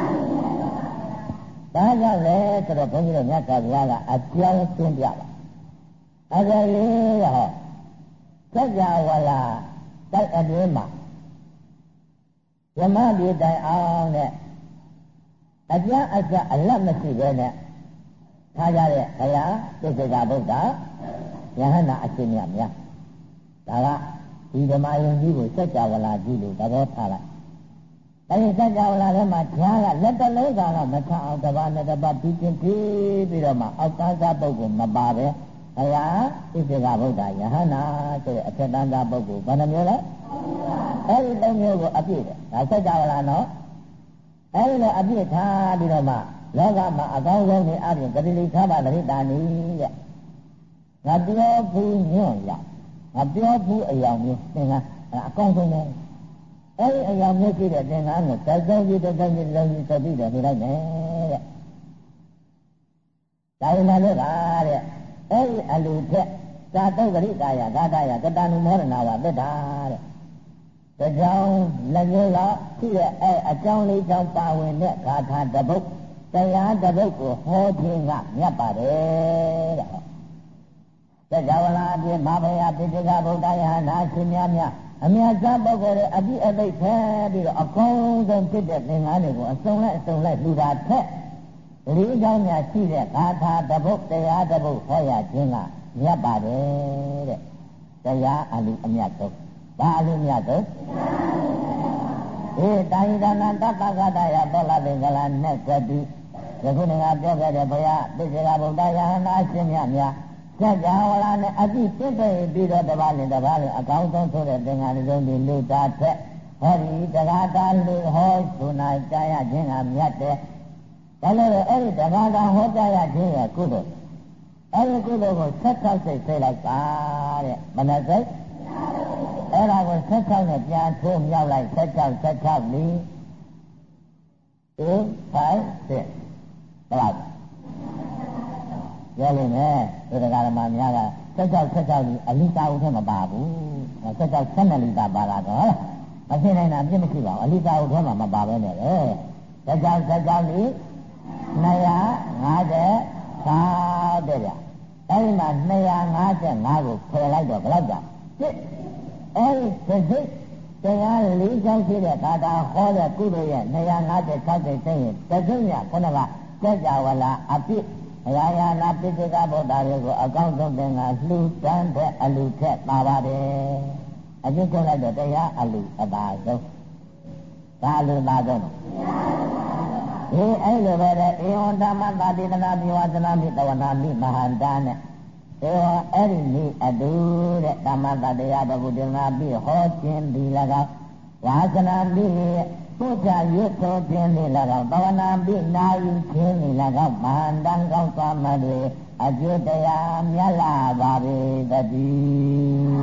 Speaker 1: ဒါကြောင့်လေဆိုတော့ဘုန်းကြီးတို့မြတ်စွာဘုရားကအကြောင်းရှင်းပြတာအကြလေးဟောစัจ java လာတိုက်အတွင်းမှာဓမ္မပြေတိုင်အောင်နဲ့အကျအကျအလတ်မရှိပဲနဲ့ထားကြတဲ့ဘုရားသစ္စာဗုဒ္ဓယဟနာအရှင်မြတ်များဒါကဒီဓမ္မယုံကြီးကိုစัจ java လာကြည့်လို့သဘောထားလိုက်အဲဒီစัจ java လာထဲမှာဓာတ်ကလက်တလုံးကတော့မထအောင်တစ်ပါးနဲ့တစ်ပါးပြီးချင်းပြီးပြီးတော့မှအောက်သားသားပုဂ္ဂိုလ်မပါပဲဘုရားသစ္စာဗုဒ္ဓယဟနာဆိုတဲ့အထက်တန်းသားပုဂ္ဂိုလ်ဘယ်နှမျိုးလဲအဲဒီသုံးမျိုးကိုအပြည့်တယ်ဒါစัจ java လာနော်အဲဒီလိုအပြည့်ထားပြီးတော့မှလောကမှာအကောင်းဆုံးနေအပြင်ဂတိလိခါပါတိတာနီတဲ့ငါပြောဘူးညွန့်ရငါပြောဘူးအယောင်မျိုးသင်္ကန်းအကောင်းဆုံးပဲအဲဒီအယောင်မျိုးရှိတဲ့သင်္ကန်းကိုသတ်ဆုံးပြီးတစ်တိုင်းလုံးပြီးသတိတယ်နေလိုက်မယ်တဲ့ဒါရင်လည်းပါတဲ့အဲဒီအလူထက်သာတုတ်ဂရိတာယဂါတယကတဏုမောရဏဝသတ္တာတဲ့ဒါကြောင့်လည်းမျိုးကရှိတဲ့အဲအကြောင်းလေးကြောင့်ပါဝင်တဲ့ဂါထာတပုတ်တရားတပုတ်ကိုဟောခြင်းကမြတ်ပါတယ်တဲ့သစ္စာဝလာအပြင်မဘယပိဋကဗုဒ္ဓယဟနာရှင်များများအမြတ်သားပုဂ္ဂိုလ်ရဲ့အပြည့်အသိဖဲပြီးတော့အကောင်းဆုံးဖြစ်တဲ့သင်္ကန်းတွေကိုအစုံလိုက်အစုံလိုက်လူတာထက်လေးကြောင်းများရှိတဲ့ဂါထာတပုတ်တရားတပုတ်ဟောရခြင်းကမြတ်ပါတယ်တဲ့တရားအလူအမြတ်ဆုံးဘာအလူမြတ်ဆုံးဧတာယိဒနာတတ္တဂတယသောလသင်္ကလာနဲ့ကတိယခုနေကပြောခဲ့တဲ့ဘုရားသစ္စာဗုဒ္ဓယဟနာရှင်မြတ်များစัจ java လာနဲ့အတိပြည့်တဲ့ပြီးတော့တပါးနဲ့တပါးနဲ့အကောင်းဆုံးဆိုတဲ့သင်္ကန်းလုံးဒီလူသားထက်ဟောဒီတရားတာလူဟောဆိုနာကြားရခြင်းကမြတ်တယ်ဒါလည်းအဲ့ဒီတရားတာဟောကြားရခြင်းကကုသိုလ်အဲ့ဒီကုသိုလ်ကိုဆက်ဆောက်စိတ်စိတ်လိုက်ပါတဲ့မနစိတ်အဲ့ဒါကိုဆက်ဆောက်နဲ့ပြန်ထိုးမြောက်လိုက်ဆက်ဆောက်ဆက်ဆောက်လီtwo five six ဘယ်လောက်ပြောလိမ့်မယ်ဒီတရားဓမ္မများကဆက်ဆောက်ဆက်ဆောက်ကြီးအလိတာဥထဲမပါဘူးဆက်ဆောက်ဆက်နှစ်လိတာပါလာတော့မသိနိုင်တာအပြစ်မရှိပါဘူးအလိတာဥထဲမှာမပါဘဲနဲ့လေဆက်ဆောက်ဆက်ဆောက်ကြီးနှစ်ရာငါးဆယ်ဆာတဲ့ဗျအဲဒီမှာနှစ်ရာငါးဆယ်ငါးကိုဖယ်လိုက်တော့ဘယ်လောက်ကြာစစ်အဲဒီစိတ်တရားလေးချောင်းရှိတဲ့ဘာသာဟောတဲ့ကုသိုလ်ရဲ့နှစ်ရာငါးဆယ်၆၀သိရင်တသိညာခုနကစัจ java လာအပြစ်ဘုရားယာနာပိဋကဗုဒ္ဓတွေကိုအကောင်းဆုံးသင်္ကန်းလှူဒန်းတဲ့အလူထက်ပါပါတယ်အပြစ်ကုန်လိုက်တော့တရားအလူအပါဆုံးဒါအလူပါဆုံးဒီအဲ့လိုပဲတဲ့ဧဝံဓမ္မတာတိတနာမိဝါသနာမိတဝနာမိမဟာန္တာနဲ့ဧဝံအဲ့ဒီနေ့အတူတဲ့ဓမ္မတာတရားတော်ကိုတင်လာပြီးဟောခြင်းဒီ၎င်းဝါသနာမိပုဒ်ကြရွတ်တော်ခြင်းဒီ၎င်းတဝနာမိနာယူခြင်းဒီ၎င်းမဟာန္တံကောင်းစွာမှတွေအကျိုးတရားမြတ်လာပါပေတည်း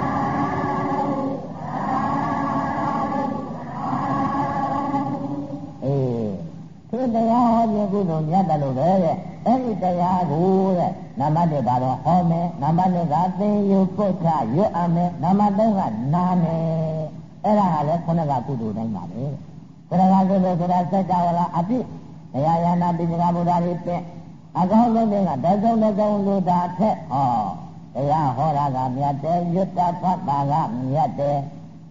Speaker 1: အေးဒီတရားဟောခြင်းကုသိုလ်မြတ်တယ်လို့ပဲတဲ့အဲ့ဒီတရားကိုတဲ့နံပါတ်တစ်ပါတော့ဟောမယ်နံပါတ်နှစ်ကသင်ယူပုဒ်ချရွတ်အမယ်နံပါတ်သုံးကနာမယ်အဲ့ဒါကလည်းခုနကကုသိုလ်တိုင်းပါပဲတရားကုသိုလ်ဆိုတာစัจ java လာအပြည့်တရားယာနာပိဋကဗုဒ္ဓတွေပြည့်အကောင်းဆုံးကတစုံတစုံလူတာထက်ဟောတရားဟောတာကမြတ်တယ်ရွတ်တာဖတ်တာကမြတ်တယ်ပ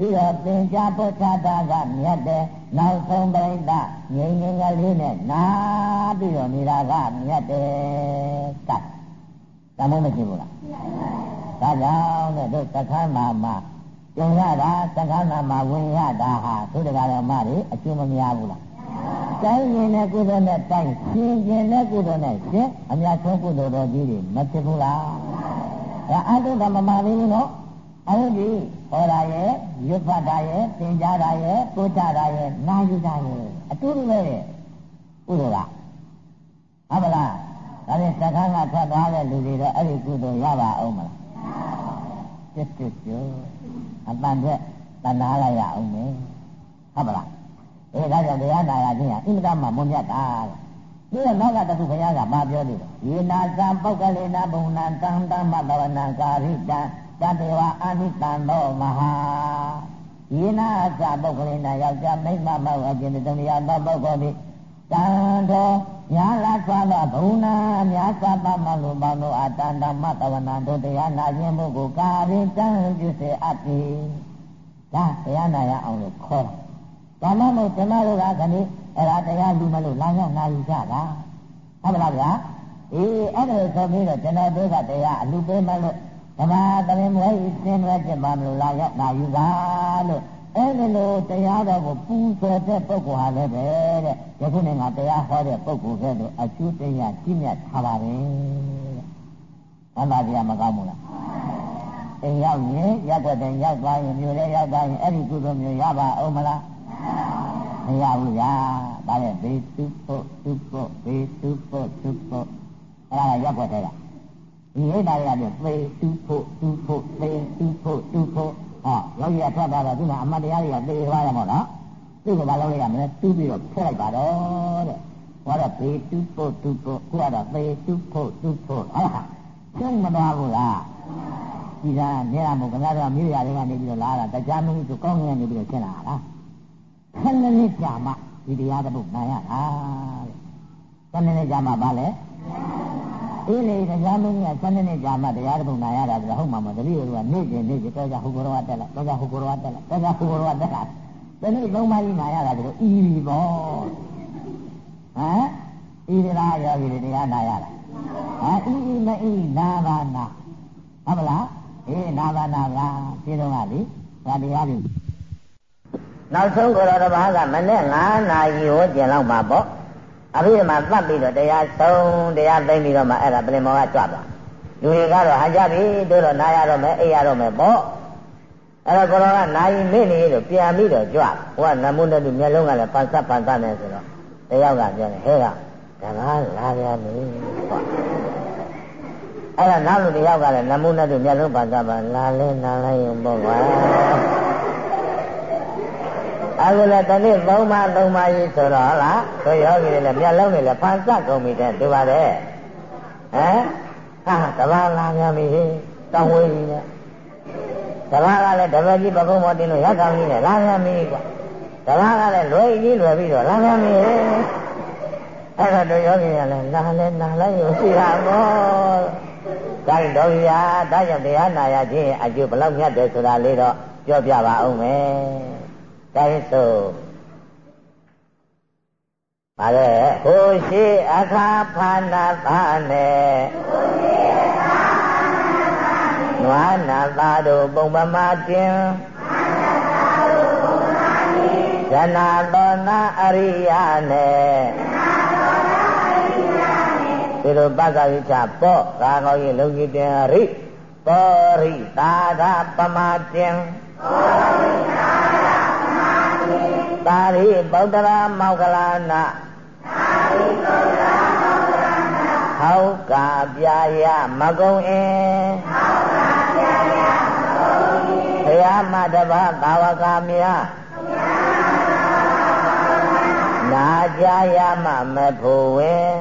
Speaker 1: ပြီးတော့သင်္ချာပုထတာကမြတ်တယ်နောက်ဆုံးပရိသတ်ငြိမ်ငြိမ်ကလေးနဲ့နားပြီးတော့နေတာကမြတ်တယ်ကတ်တမိုးမရှိဘူးလားဒါကြောင့်တဲ့တို့သက္ကနာမှာကျုံရတာသက္ကနာမှာဝင်ရတာဟာသူတကားတော်မတွေအကျိုးမများဘူးလားတိုင်းရင်တဲ့ကုသိုလ်နဲ့တိုင်းရှင်ရင်တဲ့ကုသိုလ်နဲ့ရှင်အများဆုံးကုသိုလ်တော်ကြီးတွေမဖြစ်ဘူးလားဒါအတုတမမလေးဘူးနော်အဲ့ဒီဟောတာရဲ့ရွတ်ဖတ်တာရဲ့သင်ကြားတာရဲ့ပို့ချတာရဲ့နာယူတာရဲ့အတူတူပဲကုသိုလ်ကဟုတ်ပါလားဒါနဲ့သက္ကန်းကထွက်သွားတဲ့လူတွေတော့အဲ့ဒီကုသိုလ်ရပါအောင်မလားစစ်စစ်ကျိုးအပန်အတွက်တဏှာလိုက်ရအောင်မယ်ဟုတ်ပါလားအဲဒါကြောင့်တရားနာရခြင်းဟာအင်္ဂဒမမွန်မြတ်တာဒီကနောက်ကတခုဘုရားကမပြောသေးတယ်ယေနာသံပုဂ္ဂလေနာဘုံနာတံတမတဝနာကာရိတံတတေဝအာနိတံသောမဟာယေနာသပုဂ္ဂလေနာယောက်ျားမိန်းမမောက်အကျင့်တဏှာသောပုဂ္ဂိုလ်သည်တံတော်ညာလာစွာသောဘုံနာများစွာပမလို့ပေါင်းတို့အတန္တမတဝနာတို့တရားနာခြင်းမှုကိုကာရိတံပြုစေအပ်သည်ဒါတရားနာရအောင်လို့ခေါ်တာဒါမှမဟုတ်ကျွန်တော်တို့ကခဏအဲ့ဒါတရားလူမလို့လာရောက်နာယူကြတာဟုတ်ပါလားဗျာအေးအဲ့ဒါဆိုပြီးတော့ကျွန်တော်တို့ကတရားအလူပေးမလို့ဓမ္မတမင်မွေးစင်ရဲချက်ပါမလို့လာရောက်နာယူပါလို့အဲ့ဒီလိုတရားတော်ကိုပူဇော်တဲ့ပုဂ္ဂိုလ်ဟာလည်းပဲတဲ့ယခုနေ့ကတရားဟောတဲ့ပုဂ္ဂိုလ်ကဲ့သို့အကျိုးတရားကြီးမြတ်ထားပါတယ်တဲ့။ဘာသာတရားမကောင်းဘူးလား။အိမ်ရောက်ရင်ရက်ွက်တဲ့ရောက်သွားရင်မြို့လေးရောက်သွားရင်အဲ့ဒီကုသိုလ်မျိုးရပါအောင်မလား။မရဘူးဗျာ။ဒါလည်းဘေးသူဖို့သူဖို့ဘေးသူဖို့သူဖို့အဲ့ဒါရက်ွက်တဲ့ကဒီအိဒါတွေကပြေဘေးသူဖို့သူဖို့ဘေးသူဖို့သူဖို့ဟောလောကီကထွက်သွားတော့ဒီမှာအမတ်တရားတွေကသေသွားရမှာနော်သူ့ကိုဘာလုပ်လိုက်ရမလဲတူးပြီးတော့ဖျက်လိုက်ပါတော့တဲ့ဟောတော့ဘေးတူးဖို့တူးဖို့ခုကတော့ဘေးတူးဖို့တူးဖို့ဟာကျုံမသွားဘူးလားဒီကနေရာမို့ခင်ဗျားတို့မြို့ရတွေကနေပြီးတော့လာတာတရားမင်းတို့ကောင်းငင်နေပြီးတော့ရှင်းလာတာခဏလေးကြာမှဒီတရားတစ်ပုဒ်နိုင်ရတာတဲ့ခဏလေးကြာမှဘာလဲအေးလေတရားမင်းကခဏလေးကြာမှတရားတစ်ပုဒ်နိုင်ရတာဆိုတော့ဟုတ်မှာမတတိယကနေ့ကျင်နေ့ကျတော့ကြဟိုကောတက်လိုက်တော့ကြဟိုကောတက်လိုက်တော့ကြဟိုကောတက်လိုက်ဒီနေ့သုံးပါးကြီးနိုင်ရတာဆိုတော့ဤပြီပေါ့ဟမ်ဤဒီလားယောဂီတွေတရားနာရတာဟမ်ဤဤမဤနာဘာနာဟုတ်မလားအေးနာဘာနာကပြေတော့ကလေဒါတရားပြီနောက်ဆုံးကိုယ်တော်တစ်ပါးကမနေ့ငါးနာရီဟောကျင်လောက်မှာပေါ့အဘိဓမ္မာသတ်ပြီးတော့တရားဆုံးတရားသိမ့်ပြီးတော့မှအဲ့ဒါပြင်မောကကြွသွားလူတွေကတော့ဟာကြပြီတို့တော့နာရတော့မယ်အိပ်ရတော့မယ်ပေါ့အဲ့တော့ကိုယ်တော်ကနာယီမိနေလို့ပြန်ပြီးတော့ကြွဟိုကနမုန်းတဲ့သူမျက်လုံးကလည်းပန်ဆက်ပန်ဆက်နေဆိုတော့တယောက်ကပြောတယ်ဟဲ့ကဒါကလာပြန်ပြီအဲ့ဒါနောက်လူတယောက်ကလည်းနမုန်းတဲ့သူမျက်လုံးပန်ဆက်ပန်လာလဲနာလိုက်ရင်ပေါ့ကွာအခုလည်းတနေ့သုံးပါးသုံးပါးကြီးဆိုတော့ဟုတ်လားတို့ယောဂီတွေလည်းမျက်လုံးတွေလည်းပန်ဆက်ကုန်ပြီတဲ့ဒီပါတယ်ဟမ်ဟာတဘာလာပြန်ပြီတောင်းဝေးကြီးနဲ့တဘာကလည်းတပည့်ကြီးပကုံးမတင်လို့ရကောင်းကြီးနဲ့လာပြန်ပြီကွာတဘာကလည်းလွယ်ကြီးလွယ်ပြီးတော့လာပြန်ပြီအဲ့တော့တို့ယောဂီကလည်းလာလဲနာလိုက်ရရှိတာပေါ့ဒါတော်ကြီးဟာဒါကြောင့်တရားနာရခြင်းအကျိုးဘလောက်မြတ်တယ်ဆိုတာလေးတော့ပြောပြပါအောင်မယ်ဒါဆိုပါလေဟိုရှိအခါဖာနာသာနဲ့နွားနာသာတို့ပုံပမာတင်ဇနာတော်နာအရိယာနဲ့ဒီလိုပက္ခဝိချပေါ့ကာကောကြီးလုံကြီးတင်ရိပေါ်ရိသာသာပမာတင်သာရိဗုဒ္ဓရာမောက္ကလနာဟောက္ကာပြာယမကုံအင်းဘုရားမတပါသာဝကမြာနာကြရမမဖို့ဝင်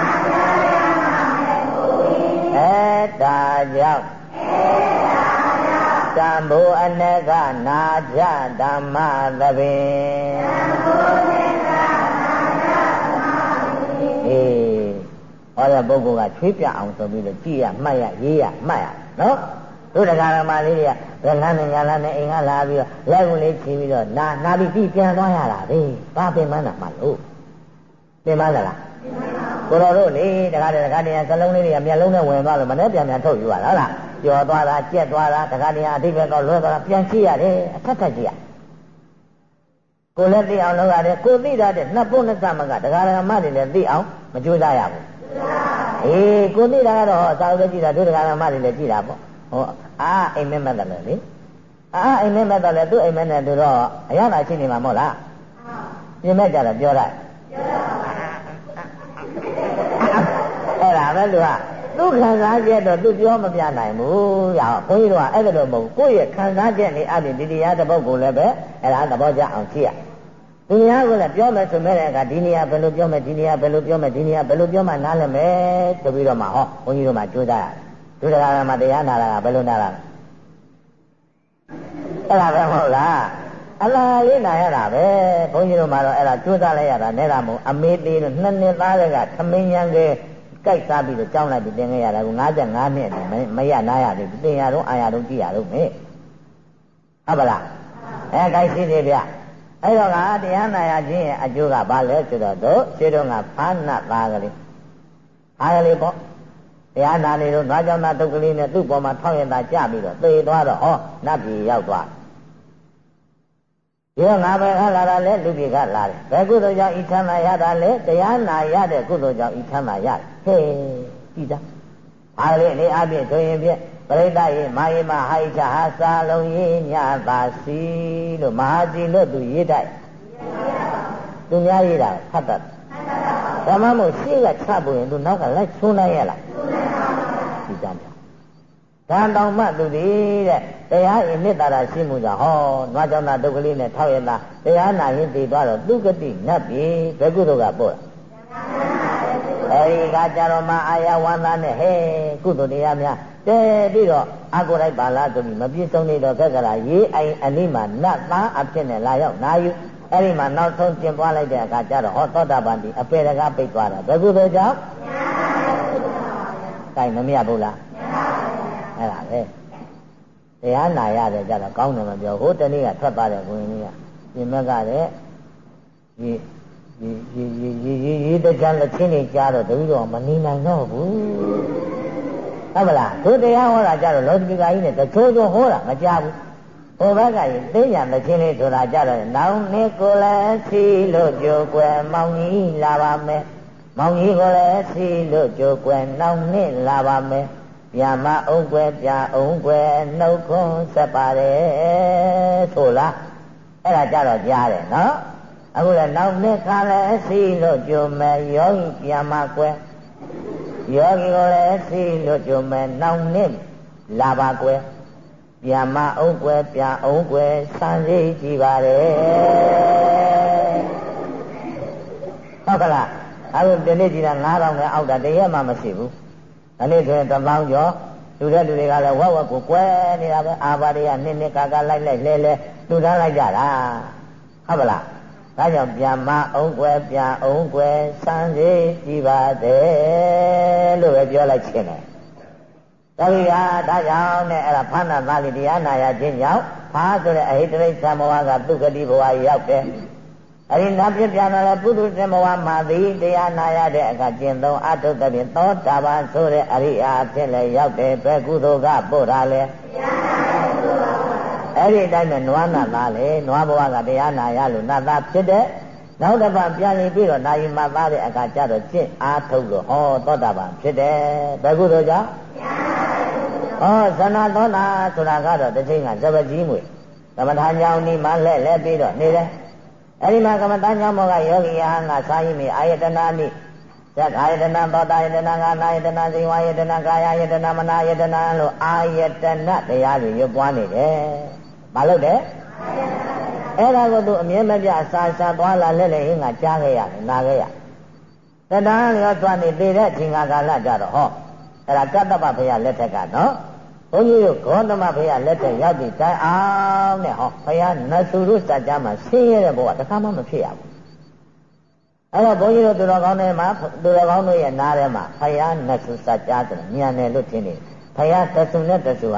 Speaker 1: အဲတာကြောင့်တံဘုအနေကနာကြဓမ္မသဘင်အေးဟောတဲ့ပုဂ္ဂိုလ်ကချွေးပြအောင်ဆိုပြီးတော့ကြည့်ရမှတ်ရရေးရမှတ်ရနော်တို့တရားဓမ္မလေးတွေကဘယ်လမ်းနဲ့ညာလမ်းနဲ့အိမ်ကလာပြီးတော့လက်ကိုလေးချီပြီးတော့နာနာပြီးပြီးပြန်သွားရတာပဲဘာပင်မနာမှလို့ပင်မလားလားကိုတော်တို့လေတရားတရားတရားစလုံးလေးတွေကမျက်လုံးနဲ့ဝင်သွားလို့မနဲ့ပြန်ပြန်ထုတ်ယူရတာဟုတ်လားကျော်သွားတာကြက်သွားတာတရားတရားအဓိပ္ပာယ်တော့လွဲသွားတာပြန်ကြည့်ရတယ်အထက်ထက်ကြည့်ရကိုလည်းသိအောင်လုပ်ရတယ်ကိုသိတာတဲ့နှစ်ပုတ်နှစ်သမကတရားဓမ္မတွေလည်းသိအောင်မကြိုးစားရဘူးအေးကိုသိတာကတော့စာအုပ်ကြည့်တာတို့တရားဓမ္မတွေလည်းကြည့်တာပေါ့ဟောအာအိမ်မက်မက်တယ်လေအာအိမ်မက်မက်တယ်လေသူ့အိမ်မက်နဲ့သူတော့အရသာရှိနေမှာမဟုတ်လားပြင်မဲ့ကြတယ်ပြောလိုက်အဲ့ဒါပဲလူကသူ့ခံစားချက်တော့သူပြောမပြနိုင်ဘူးရအောင်ဘုန်းကြီးတို့ကအဲ့ဒါလိုမဟုတ်ကိုယ့်ရဲ့ခံစားချက်နေအပြင်ဒီတရားတစ်ပုဒ်ကိုလည်းပဲအဲ့ဒါသဘောကျအောင်ကြည့်ရသူများကလည်းပြောမယ်ဆိုမဲ့တဲ့အခါဒီနေရာဘယ်လိုပြောမယ်ဒီနေရာဘယ်လိုပြောမယ်ဒီနေရာဘယ်လိုပြောမှနားလည်မယ်ဆိုပြီးတော့မှဟောဘုန်းကြီးတို့မှကြိုးစားရတယ်ဒုဒကာမှာတရားနာတာကဘယ်လိုနာတာအဲ့ဒါပဲမဟုတ်လားအလားလေးနာရတာပဲဘုန်းကြီးတို့မှတော့အဲ့ဒါကြိုးစားလိုက်ရတာနဲ့တာမဟုတ်အမေသေးလို့နှစ်နှစ်သားတွေကသမင်းရန်ကဲကြိုက်စားပြီးတော့ကြောင်းလိုက်ပြီးတင်ခဲ့ရတာက၅၅နှစ်မရနာရသေးဘူးတင်ရတော့အာရတော့ကြည့်ရတော့မေဟုတ်ပါလားအဲကြိုက်ရှိသေးဗျအဲ့တော့ကတရားနာရခြင်းရဲ့အကျိုးကဘာလဲဆိုတော့တို့ခြေတော်ကဖားနတ်သားကလေးအားကလေးပေါ့တရားနာနေတော့နွားကြောင့်သားတုတ်ကလေးနဲ့သူ့ပေါ်မှာထောက်ရတာကြပြီးတော့သေသွားတော့ဟောနတ်ပြည်ရောက်သွားဒီတော့ငါပဲခလာတာလဲလူပြည်ကလာတယ်ဘယ်ကုသိုလ်ကြောင့်ဤထမ်းသာရတာလဲတရားနာရတဲ့ကုသိုလ်ကြောင့်ဤထမ်းသာရတယ်ဟေးကြည့်တာအားကလေးအနေအပြည့်ဆိုရင်ဖြင့်ပရိသတ်ရေမာယေမဟိုက်ချဟာစာလုံးရေးညသာစီလို့မဟာစီလို့သူရေးတိုက်သူများရေးတာဖတ်တတ်ဓမ္မမို့ရှေ့ကချဖို့ရင်သူနောက်ကလိုက်ဆွနိုင်ရလားဒီကြမ်းဒါတောင်မှသူဒီတဲ့တရားရင်မေတ္တာရှိမှုကြောင့်ဟောနွားကြောင့်သာဒုက္ခလေးနဲ့ထောက်ရတာတရားနာရင်သိသွားတော့သူကတိနတ်ပြီဘယ်ကုသိုလ်ကပို့အဲဒီကကြတော့မှအာယဝန္တာနဲ့ဟဲကုသိုလ်တရားများတဲပြီးတော့အကိုလိုက်ပါလားဆိုပြီးမပြည့်စုံနေတော့ခက်ကလာရေးအိုင်အနိမနတ်သားအဖြစ်နဲ့လာရောက်နာယူအဲ့ဒီမှာနောက်ဆုံးကျင်ပွားလိုက်တဲ့အခါကျတော့ဟောသောတာပန်ဒီအပေတကားပိတ်သွားတာဘယ်ကုသိုလ်ကြောင့်တိုင်မမြတ်ဘူးလားအဲ့ဒါပဲတရားနာရတယ်ကြတော့ကောင်းတယ်မပြောဟိုတနေ့ကထွက်သွားတဲ့ဘုရင်ကြီးကပြင်မက်ကတဲ့ဒီဒီဒီဒီဒီဒီတကြံလက်ချင်းတွေကြားတော့တပည့်တော်မနေနိုင်တော့ဘူးဟုတ်မလားတို့တရားဟောတာကြတော့လောကီကာကြီးနဲ့တချို့ချို့ဟောတာမကြဘူးဟိုဘက်ကရင်သိညာလက်ချင်းလေးဆိုတာကြတော့နောင်နှစ်ကိုလည်းစီလို့ကြိုကွယ်မောင်ကြီးလာပါမယ်မောင်ကြီးကိုလည်းစီလို့ကြိုကွယ်နောင်နှစ်လာပါမယ်ပြမအောင်ကွယ်ပြအောင်ကွယ်နှုတ်ခွန်းဆက်ပါတယ်ဆိုလားအဲ့ဒါကြတော့ကြားတယ်နော်အခုလည်းနောက်နှစ်ခါလည်းစီလို့ကြိုမယ်ယောဂီပြမကွယ်ယောဂီကိုလည်းစီလို့ကြိုမယ်နောက်နှစ်လာပါကွယ်ပြမအောင်ကွယ်ပြအောင်ကွယ်စံစိတ်ကြည့်ပါတယ်ဟုတ်ကလားအခုဒီနေ့ကြည့်တာငါးထောင်နဲ့အောက်တာတရက်မှမရှိဘူးဒါနေ့ဆိုရင်တစ်ပေါင်းကျော်လူတဲ့လူတွေကလည်းဝက်ဝက်ကိုကွယ်နေတာပဲအာဘာတွေကနှစ်နှစ်ကာကာလိုက်လိုက်လဲလဲလူသားလိုက်ကြတာဟုတ်ပါလားဒါကြောင့်ပြန်မအောင်ကွယ်ပြန်အောင်ကွယ်စံစေကြည်ပါသေးလို့ပဲပြောလိုက်ခြင်းတယ်ဒါကြီးဟာဒါကြောင့်နဲ့အဲ့ဒါဖဏသားလေးတရားနာရခြင်းကြောင့်ဖားဆိုတဲ့အဟိတရိစ္ဆာမောဟကသူကတိဘဝရောက်တယ်အဲ့ဒီနောက်ပြပြန်လာတဲ့ပုထုဇဉ်ဘဝမှာသည်တရားနာရတဲ့အခါကျင့်သုံးအထုတဖြင့်သောတာပန်ဆိုတဲ့အရိယာအဖြစ်လည်းရောက်တယ်ဘယ်ကုသိုလ်ကပို့တာလဲအဲ့ဒီအတိုင်းနဲ့နွားနာသားလေနွားဘဝကတရားနာရလို့နတ်သားဖြစ်တဲ့နောက်တစ်ပတ်ပြန်ရင်ပြီးတော့နာယီမသားတဲ့အခါကျတော့ကျင့်အားထုတ်လို့ဟောသောတာပန်ဖြစ်တယ်ဘယ်ကုသိုလ်ကြောင့်ဟောဇဏသောနာဆိုတာကတော့တစ်ချိန်ကဇပကြီးမွေကမ္မထာကြောင့်ဒီမှာလဲလဲပြီးတော့နေတယ်အဲ့ဒီမှာကမ္မထာကြောင့်မောကယောဂီယဟန်ကစာရင်းမိအာယတနာနိသက္ခာယတနာသောတာယတနာကာနာယတနာဇိဝယတနာကာယယတနာမနာယတနာလို့အာယတနာတရားတွေရွပွားနေတယ်မလုပ်တယ်အဲ့ဒါကိုသူအမြဲမပြအစာစာသွားလာလဲလဲဟင်းကကြားခဲ့ရတယ်နားခဲ့ရတဏှာရောသွားနေသေးတဲ့အချိန်ကာလကြတော့ဟောအဲ့ဒါကတ္တပဘုရားလက်ထက်ကနော်ဘုန်းကြီးတို့ဂေါတမဘုရားလက်ထက်ရောက်ပြီးတိုင်အောင်နဲ့ဟောဘုရားနတ်သူတို့စัจ जा မှာဆင်းရဲတဲ့ဘဝတခါမှမဖြစ်ရဘူးအဲ့တော့ဘုန်းကြီးတို့သူတော်ကောင်းတွေမှာသူတော်ကောင်းတို့ရဲ့နားထဲမှာဘုရားနတ်သူစัจ जा ဆိုညံတယ်လို့ထင်နေဘုရားတဆူနဲ့တဆူဟာ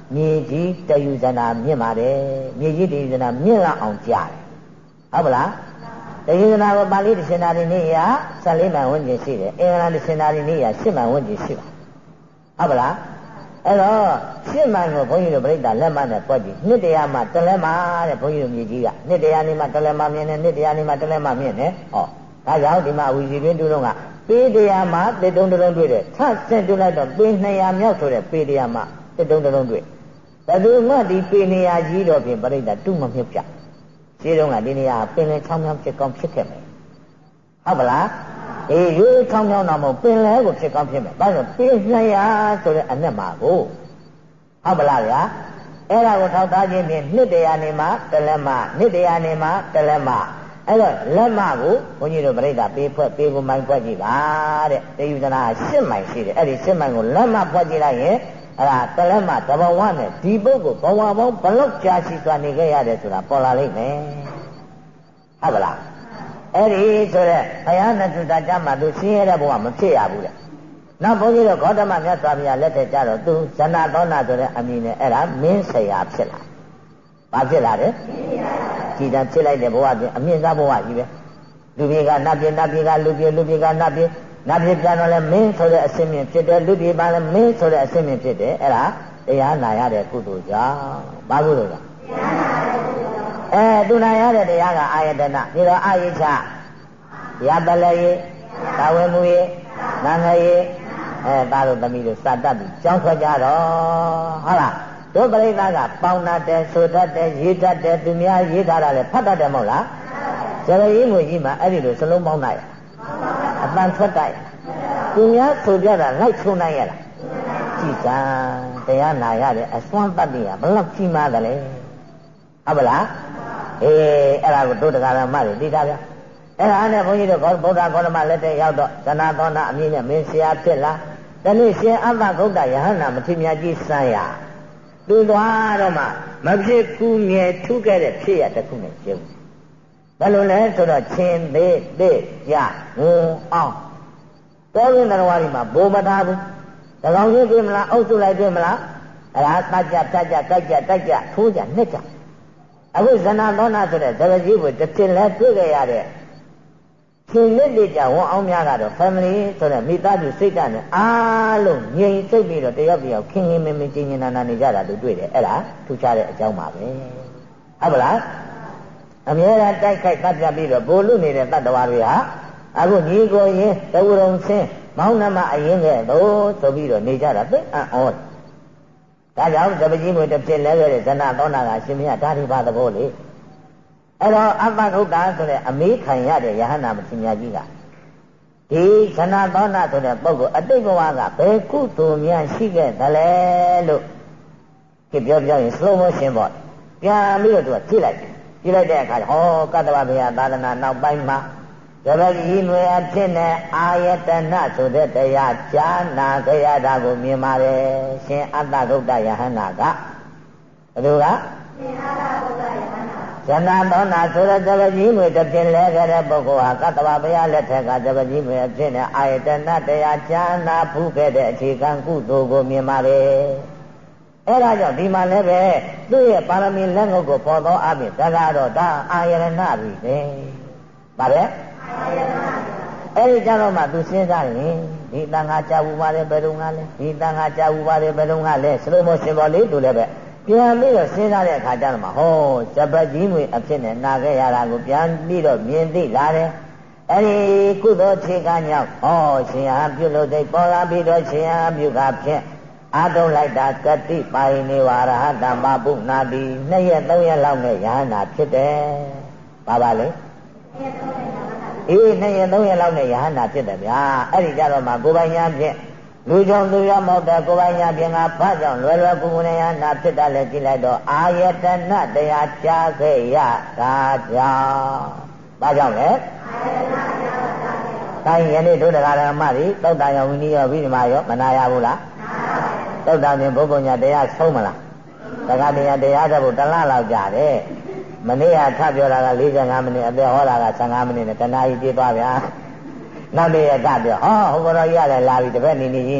Speaker 2: မြေကြီးတယူဇနာမြင့်ပါတယ်မြေကြီးတယူဇနာမြင့်လောက်အောင်ကြားတယ်ဟုတ်ပလားတယူဇနာကပါဠိဒိရှင်နာရီနေ့ရဆယ်လေးမှန်ဝန်းကျင်ရှိတယ်အင်္ဂလာဒိရှင်နာရီနေ့ရရှစ်မှန်ဝန်းကျင်ရှိပါဟုတ်ပလားအဲ့တော့ရှစ်မှန်ကိုဘုန်းကြီးတို့ပြိဿလက်မှတ်နဲ့ပွက်ကြည့်နှစ်တရားမှတလဲမှတဲ့ဘုန်းကြီးတို့မြေကြီးကနှစ်တရားနေမှတလဲမှမြင်တယ်နှစ်တရားနေမှတလဲမှမြင်တယ်ဟောဒါကြောင့်ဒီမှာအဝီစီတွင်တူလုံးကပေတရားမှာတစ်တုံးတစ်လုံးတွေ့တယ်ထပ်ဆက်တူလိုက်တော့ပေနှစ်ရာမြောက်ဆိုတဲ့ပေတရားမှာတစ်တုံးတစ်လုံးတွေ့ဘယ်သူမှဒီပေနေရာကြီးတော့ပြင်ပြိဿတူမမြုပ်ပြရှင်းတော့ကဒီနေရာပင်လယ်ချောင်းချောင်းဖြစ်ကောင်းဖြစ်ခဲ့မယ်ဟုတ်ပလားအေးရိုးချောင်းချောင်းတော့မဟုတ်ပင်လယ်ကိုဖြစ်ကောင်းဖြစ်မယ်ဘာလို့ပေနှစ်ရာဆိုတဲ့အနက်မှာကိုဟုတ်ပလားဗျာအဲ့ဒါကိုထောက်ထားခြင်းဖြင့်နှစ်တရားနေမှာတလက်မနှစ်တရားနေမှာတလက်မအဲ့တော့လက်မကိုဘုန်းကြီးတို့ပြိဿပေးဖွဲ့ပေးကိုမိုင်းဖွဲ့ကြည့်ပါတဲ့တေယူဇနာရှစ်မိုင်ရှိတယ်အဲ့ဒီရှစ်မိုင်ကိုလက်မဖွဲ့ကြည့်လိုက်ရင်အဲ့ဒါတလက်မတဘဝနဲ့ဒီပုဂ္ဂိုလ်ဘဝပေါင်းဘလောက်ကြာရှိစွာနေခဲ့ရတယ်ဆိုတာပေါ်လာလိမ့်မယ်ဟုတ်ပါလားအဲ့ဒီဆိုတော့ဘုရားနဲ့သူတာကြမှာသူရှင်းရတဲ့ဘဝမဖြစ်ရဘူးတဲ့နောက်ဘုန်းကြီးတို့ဂေါတမမြတ်စွာဘုရားလက်ထက်ကြတော့သူဇဏသောနာဆိုတဲ့အမည်နဲ့အဲ့ဒါမင်းဆရာဖြစ်လာဘာဖြစ်လာလဲကြည်တံဖြစ်လိုက်တဲ့ဘဝပြင်အမြင့်သားဘဝကြီးပဲလူပြေကနတ်ပြေနတ်ပြေကလူပြေလူပြေကနတ်ပြေနတ်ပြေပြန်တော့လဲမင်းဆိုတဲ့အစင်းမြင့်ဖြစ်တယ်လူပြေပါလဲမင်းဆိုတဲ့အစင်းမြင့်ဖြစ်တယ်အဲ့ဒါတရားနာရတဲ့ကုသိုလ်ကြောင့်ဘာကုသိုလ်လဲအဲသူနာရတဲ့တရားကအာယတနာပြီးတော့အာယိချရပလယေသာဝေမူယေနန္ငယေအဲသားတို့သမီးတို့စတတ်ပြီးကြောင်းထွက်ကြတော့ဟုတ်လားတို့ပြိဿကပေါင်းတတ်တယ်ဆိုတတ်တယ်ရေးတတ်တယ်သူများရေးထားတာလည်းဖတ်တတ်တယ်မဟုတ်လားဇရရေးငွေကြီးမှာအဲ့ဒီလိုစလုံးပေါင်းနိုင်အပန်ထွက်တတ်သူများဆိုပြတာလိုက်ချုံနိုင်ရလားကြည်စံတရားနာရတဲ့အစွမ်းတတ်တယ်ဘလောက်ကြီးမားတယ်လဲဟုတ်ပါလားအေးအဲ့ဒါကိုတို့တရားဓမ္မတွေသိတာဗျအဲ့ဒါနဲ့ဘုန်းကြီးတို့ဗုဒ္ဓဂေါတမလက်ထက်ရောက်တော့ဇဏသောနာအမည်နဲ့မင်းဆရာဖြစ်လာတနေ့ရှင်အဘဂုတ်တယဟန္တာမထေရမြတ်ကြီးစံရသူသွားတော့မှမဖြစ်ကူးမြဲထူးခဲ့တဲ့ဖြစ်ရတစ်ခုနဲ့ပြုံးဘယ်လိုလဲဆိုတော့ချင်းသေးသေးကြငုံအောင်တောရင်းတော်ဝါဒီမှာဘိုးမထားဘူးတကောင်ကြီးပြင်မလားအုပ်စုလိုက်ပြင်မလားအဲ့ဒါတတ်ကြတတ်ကြတိုက်ကြတိုက်ကြထိုးကြနှစ်ကြအခုဇဏသောနာဆိုတဲ့ဇဂကြီးကိုတစ်ထင်လဲတွေ့ကြရတဲ့ရှင်လက်လက်ကြဝန်အောင်များကတော့ family ဆိုတဲ့မိသားစုစိတ်ဓာတ်နဲ့အားလုံးငြိမ်စိတ်ပြီးတော့တယောက်တယောက်ခင်ခင်မင်မင်ကျင်ကျင်နာနာနေကြတာသူတွေ့တယ်အဲ့ဒါထူးခြားတဲ့အကြောင်းပါပဲဟုတ်ပါလားအမြဲတမ်းတိုက်ခိုက်တတ်ပြပြီးတော့ဘိုလ်လူနေတဲ့တတ္တဝါတွေဟာအခုညီကိုရင်းတဝရုံဆင်းမောင်းနှမအရင်ကဲ့သို့ဆိုပြီးတော့နေကြတာသိအံ့ဩဒါကြောင့်တပကြီးမွေတစ်ဖြစ်လဲခဲ့တဲ့ဇဏသောနာကရှင်မရဒါဒီပါသဘောလေအဲ့တော့အပ္ပဂုတ်တာဆိုတဲ့အမေးခံရတဲ့ယဟန္တာမထေရမြတ်ကြီးကဒီဇဏသောနာဆိုတဲ့ပုဂ္ဂိုလ်အတိတ်ဘဝကဘယ်ကုသိုလ်များရှိခဲ့သလဲလို့ကြပြောပြောရင် slow motion ပေါ့ပြန်ပြီးတော့သူကကြည့်လိုက်ကြည့်လိုက်တဲ့အခါဟောကတ္တဝဘုရားသာသနာနောက်ပိုင်းမှာဇဂကြီးနွယ်အဖြစ်နဲ့အာယတနာဆိုတဲ့တရားကြားနာကြရတာကိုမြင်ပါတယ်ရှင်အတ္တဂုတ်တယဟန္တာကဘယ်သူကရှင်အတ္တဂုတ်တယဟန္တာဇဏသောနာဆိုတဲ့ဇဂကြီးနွယ်တစ်ပြင်လဲခဲ့တဲ့ပုဂ္ဂိုလ်ဟာကတ္တဝဘုရားလက်ထက်ကဇဂကြီးနွယ်အဖြစ်နဲ့အာယတနာတရားကြားနာဖူးခဲ့တဲ့အခြေခံကုသိုလ်ကိုမြင်ပါတယ်အဲ့ဒါကြောင့်ဒီမှာလည်းပဲသူ့ရဲ့ပါရမီလက်ငုပ်ကိုပေါ်သောအပြင်ဒါကတော့ဒါအာယရဏပြီပဲဗါလဲအာယရဏအဲ့ဒီကြတော့မှသူစဉ်းစားရင်ဒီတန်ခါကြာဘူးပါတယ်ဘယ်တော့ကလဲဒီတန်ခါကြာဘူးပါတယ်ဘယ်တော့ကလဲစလို့မရှင်ပေါ်လေးသူလည်းပဲပြန်ပြီးတော့စဉ်းစားတဲ့အခါကျတော့မှဟောဇပတ်ကြီးငွေအဖြစ်နဲ့နာခဲ့ရတာကိုပြန်ပြီးတော့မြင်သိလာတယ်အဲ့ဒီကုသိုလ်ခြေကညောင်းဟောရှင်ဟာပြုလို့သိပေါ်လာပြီးတော့ရှင်ဟာပြုကဖြင့်အာတုံလိုက်တာကတိပိုင်နေဝရဟတမပုနာတိနှစ်ရက်သုံးရက်လောက်နဲ့ယဟနာဖြစ်တယ်။ဘာပါလဲ။အေးနှစ်ရက်သုံးရက်လောက်နဲ့ယဟနာဖြစ်တယ်ဗျာ။အဲ့ဒီကြတော့မှကိုယ်ပိုင်ညာဖြင့်လူကြောင့်သူရမောက်တဲ့ကိုယ်ပိုင်ညာဖြင့်ကဘာကြောင့်လွယ်လွယ်ကူကူနဲ့ယဟနာဖြစ်တာလဲကြည့်လိုက်တော့အာယတနာတရားကြားခဲ့ရတာကြောင့်ဘာကြောင့်လဲ။အာယတနာတရားကြားခဲ့ရတာ။တိုင်းယနေ့ဒုဒကာရမတွေတောက်တန်ရောဝိနည်းရောဝိဓမ္မာရောမနာရဘူးလား။သုတ်တန်ပြင်ဘုဂုံညာတရားဆုံးမလားတက္ကပညာတရားတဲ့ဘုတလလောက်ကြတယ်မနေ့ကထပြောတာက၄၅မိနစ်အသက်ဟောတာက၁၅မိနစ်နဲ့တနာရီပြည့်သွားဗျာနောက်နေ့ကပြောဟောဟိုဘော်ကြီးရတယ်လာပြီတပည့်နေနေကြီးနဲ့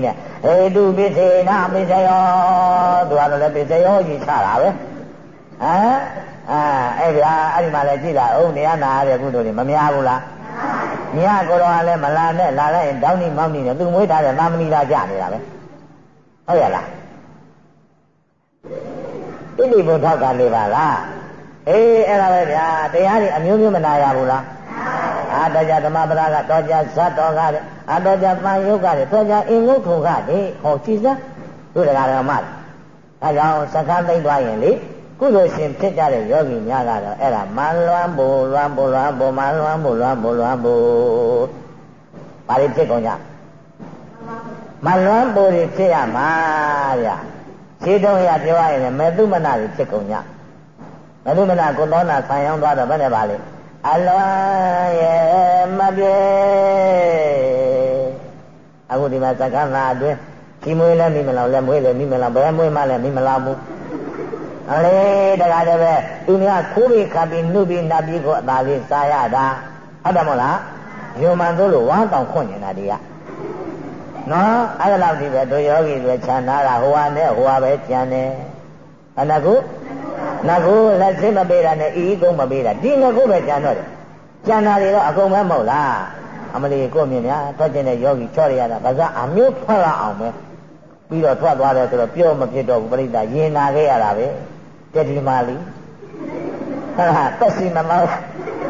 Speaker 2: ဟေတုပိစေနာပိစယောသူကတော့လည်းပိစယောကြီးချတာပဲဟမ်အာအဲ့ဗျာအဲ့ဒီမှာလည်းကြည့်တာဟုတ်နေရနာရတဲ့ကုသိုလ်တွေမများဘူးလားမြတ်ကိုယ်တော်ကလည်းမလာနဲ့လာလိုက်ရင်တောင်းနေမောင်းနေတယ်သူမွေးထားတဲ့သာမဏေလာကြနေတာပဲဟုတ်ရလားတိတိဘုထောက်ကနေပါလားအေးအဲ့ဒါပဲဗျာတရားတွေအမျိုးမျိုးမနာရဘူးလားအာတော်ကြဓမ္မပဒကတော်ကြဇတ်တော်ကတဲ့အာတော်ကြပန်ယုတ်ကတဲ့တော်ကြအင်္ဂုတ်ထုံကတဲ့ဟောကြည်စမ်းတို့တရားတော်မှအဲကြောင့်စကားသိမ့်သွားရင်လေကုသိုလ်ရှင်ဖြစ်ကြတဲ့ယောဂီများကတော့အဲ့ဒါမလွမ်းဘူလွမ်းဘူလွမ်းဘူမလွမ်းဘူလွမ်းဘူလွမ်းဘူဘာတွေဖြစ်ကုန်ကြမလွမ်းဘူတွေဖြစ်ရမှာဗျာခြေတုံးရပြောရရင်လည်းမေတုမနာတွေဖြစ်ကုန်ကြမေတုမနာကိုသောနာဆံရောက်သွားတော့ဘယ်နဲ့ပါလဲအလွမ်းရဲ့မပြေအခုဒီမှာစကားလာအတွင်းဒီမွေးလည်းမိမလောက်လည်းမွေးလည်းမိမလောက်ဘယ်မွေးမှလည်းမိမလောက်ဘူးအလေတကားတည်းပဲသူများခိုးပြီးခပ်ပြီးနှုတ်ပြီးနပ်ပြီးကိုအသာလေးစားရတာဟုတ်တယ်မဟုတ်လားယုံမှန်သို့လို့ဝမ်းတောင်ခွင့်နေတာဒီကနော်အဲ့ဒါလောက်ဒီပဲတို့ယောဂီတွေခြံထားတာဟိုဟာနဲ့ဟိုဟာပဲကြံတယ်အနကုနကုလက်စိမပေးတာနဲ့ဤကုန်းမပေးတာဒီငကုပဲကြံတော့တယ်ကြံတာတွေတော့အကုန်ပဲမဟုတ်လားအမလီကိုမြင်များထွက်ကျင်တဲ့ယောဂီချော့ရရတာဘာသာအမျိုးထွက်လာအောင်ပဲပြီးတော့ထွက်သွားတယ်ဆိုတော့ပြောမဖြစ်တော့ဘူးပြိတ္တာရင်နာခဲ့ရတာပဲတက်ဒီမာလီဟာတက်စီမမောဟမ်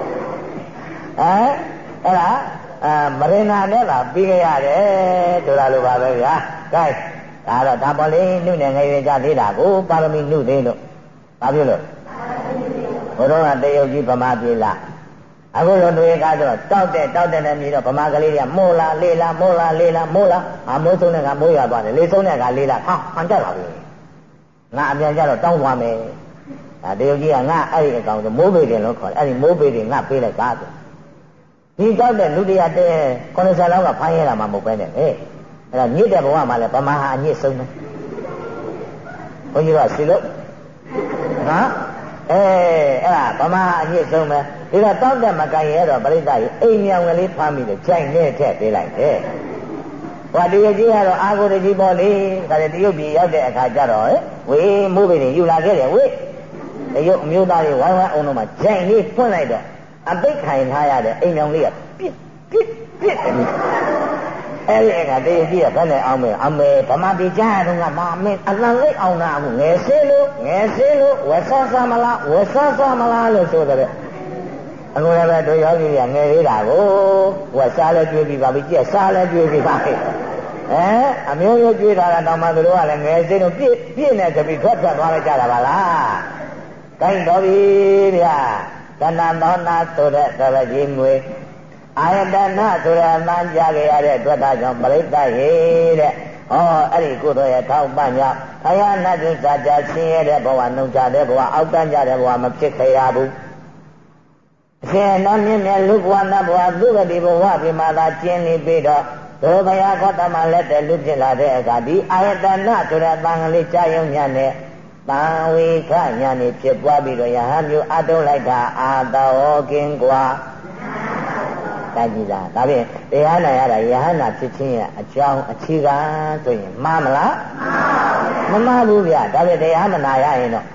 Speaker 2: အဲ့ဒါအာမရဏနဲ့လာပြီးခဲ့ရတယ်တို့လားလို့ပါပဲဗျာကဲဒါတော့ဒါပေါ်လေးနှုတ်နေငယ်ရကြသေးတာကိုပါရမီနှုတ်သေးလို့ဘာဖြစ်လို့ဘုရားကတရုတ်ကြီးဗမာပြည်လားအခုလိုတွေကတော့တောက်တဲ့တောက်တဲ့နဲ့မြည်တော့ဗမာကလေးတွေကမိုးလားလေးလားမိုးလားလေးလားမိုးလားအမိုးဆုံးတဲ့ကမိုးရသွားတယ်လေးဆုံးတဲ့ကလေးလားဟောဟန်တက်လာပြီငါအပြန်ကြတော့တောင်းသွားမယ်ဒါတရုတ်ကြီးကငါအဲ့ဒီအကောင်ဆိုမိုးပေတယ်လို့ခေါ်တယ်အဲ့ဒီမိုးပေတယ်ငါပေးလိုက်ပါဆိုဒီတောက်တဲ့လူတရားတဲ့ခုနှစ်ဆယ်လောက်ကဖိုင်းရတာမှမဟုတ်ပဲနဲ့ဟဲ့အဲ့ဒါညစ်တဲ့ဘဝမှာလည်းဗမာဟာအညစ်ဆုံးတယ်ဘုန်းကြီးကစီလို့နော်အဲအဲ့ဒါဗမာဟာအညစ်ဆုံးပဲဒီတော့တောက်တဲ့မကန်ရဲတော့ပြိဿကြီးအိမ်မြောင်ကလေးဖမ်းပြီးတော့ကြိုက်နဲ့ထည့်ပေးလိုက်တယ်ဟောတရုတ်ကြီးကတော့အာကိုတကြီးပေါ့လေဒါလည်းတရုတ်ပြည်ရောက်တဲ့အခါကျတော့ဝေးမိုးပေနေယူလာခဲ့တယ်ဝေးတရုတ်အမျိုးသားတွေဝိုင်းဝိုင်းအောင်တော့မှကြိုက်လေးဖွင့်လိုက်တော့အပိတ်ခိုင်ထားရတဲ့အိမ်မြောင်လေးကပြစ်ပြစ်ပြစ်အဲ့ဒီအခါတရုတ်ကြီးကဘယ်နဲ့အောင်မဲအမေဗမာပြည်ကြားရတော့ကမာမင်းအလံလေးအောင်တာအခုငယ်စင်းလို့ငယ်စင်းလို့ဝဆဆမလားဝဆဆမလားလို့ဆိုတယ်အခုလည်းပဲတို့ယောဂီတွေကငယ်သေးတာကိုဟိုစားလဲကျွေးပြီးပါပြီကြက်စားလဲကျွေးပြီးပါပြီအဲအမျိုးမျိုးကျွေးတာတော့မှတို့ကလည်းငယ်စင်းတို့ပြည့်ပြည့်နေကြပြီးထွက်ထွက်သွားလိုက်ကြတာပါလားကိုင်းတော်ပြီဗျာတဏ္ဍသောနာဆိုတဲ့သရကြီးငွေအာယတနာဆိုတဲ့အမှန်ကြားခဲ့ရတဲ့အတွက်ဒါကြောင့်ပြိဿရေတဲ့ဟောအဲ့ဒီကုသိုလ်ရဲ့ထောက်ပံ့ကြောင့်ခယနာတုစာကြဆင်းရဲတဲ့ဘဝနှုံချတဲ့ဘဝအောက်တန်းကြတဲ့ဘဝမဖြစ်ခဲ့ရဘူးအရှင်အနမြင့်မြတ်လူဘဝနတ်ဘဝသူဂတိဘဝပြမသာကျင်းနေပြီးတော့ဒုဘယခောတမလက်တဲ့လူဖြစ်လာတဲ့အခါဒီအာယတနာဆိုတဲ့တန်ကလေးကြာယုံညံ့နဲ့တန်ဝေခညာနေဖြစ်ပွားပြီးတော့ယဟန်မျိုးအတုံးလိုက်တာအာတောကင်းကွာတိုက်ကြည့်လားဒါဖြင့်တရားနာရတာယဟန်နာဖြစ်ခြင်းရဲ့အကြောင်းအခြေခံဆိုရင်မှားမလားမမှားဘူးဗျာဒါဖြင့်တရားမနာရရင်တော့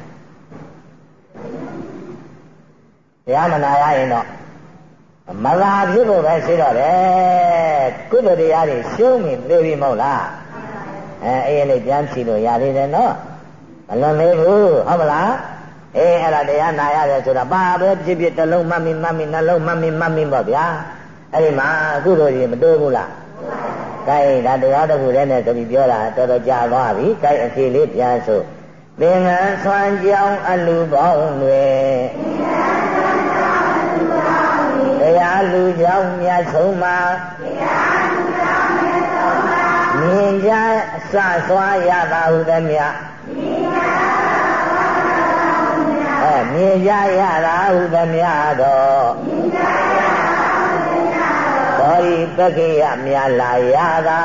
Speaker 2: တရားမနာရရင်တော့မလာဖြစ်ဖို့ပဲရှိတော့တယ်ကုသိုလ်တရားတွေရှုံးနေသေးပြီမဟုတ်လားအဲအေးလေးပြန်ချီလို့ရသေးတယ်နော်မလွန်သေးဘူးဟုတ်မလားအေးအဲ့ဒါတရားနာရတယ်ဆိုတာပါပဲဖြစ်ဖြစ်တစ်လုံးမှတ်မိမှတ်မိနှလုံးမှတ်မိမှတ်မိပေါ့ဗျာအဲ့ဒီမှာကုသိုလ်တွေမတိုးဘူးလားကဲဒါတရားတစ်ခုတည်းနဲ့ဆိုပြီးပြောတာတော်တော်ကြာသွားပြီကဲအခြေလေးပြန်ဆိုသင်္ကန်းဆွမ်းကြောင်းအလူပေါင်းတွေတရားလူကြောင့်မြတ်ဆုံးမှာမြင်ကြစဆွာရတာဟုသမျှအဲမြင်ကြရတာဟုသမျှတော့ဘောရိပက္ခိယမြလာရတာ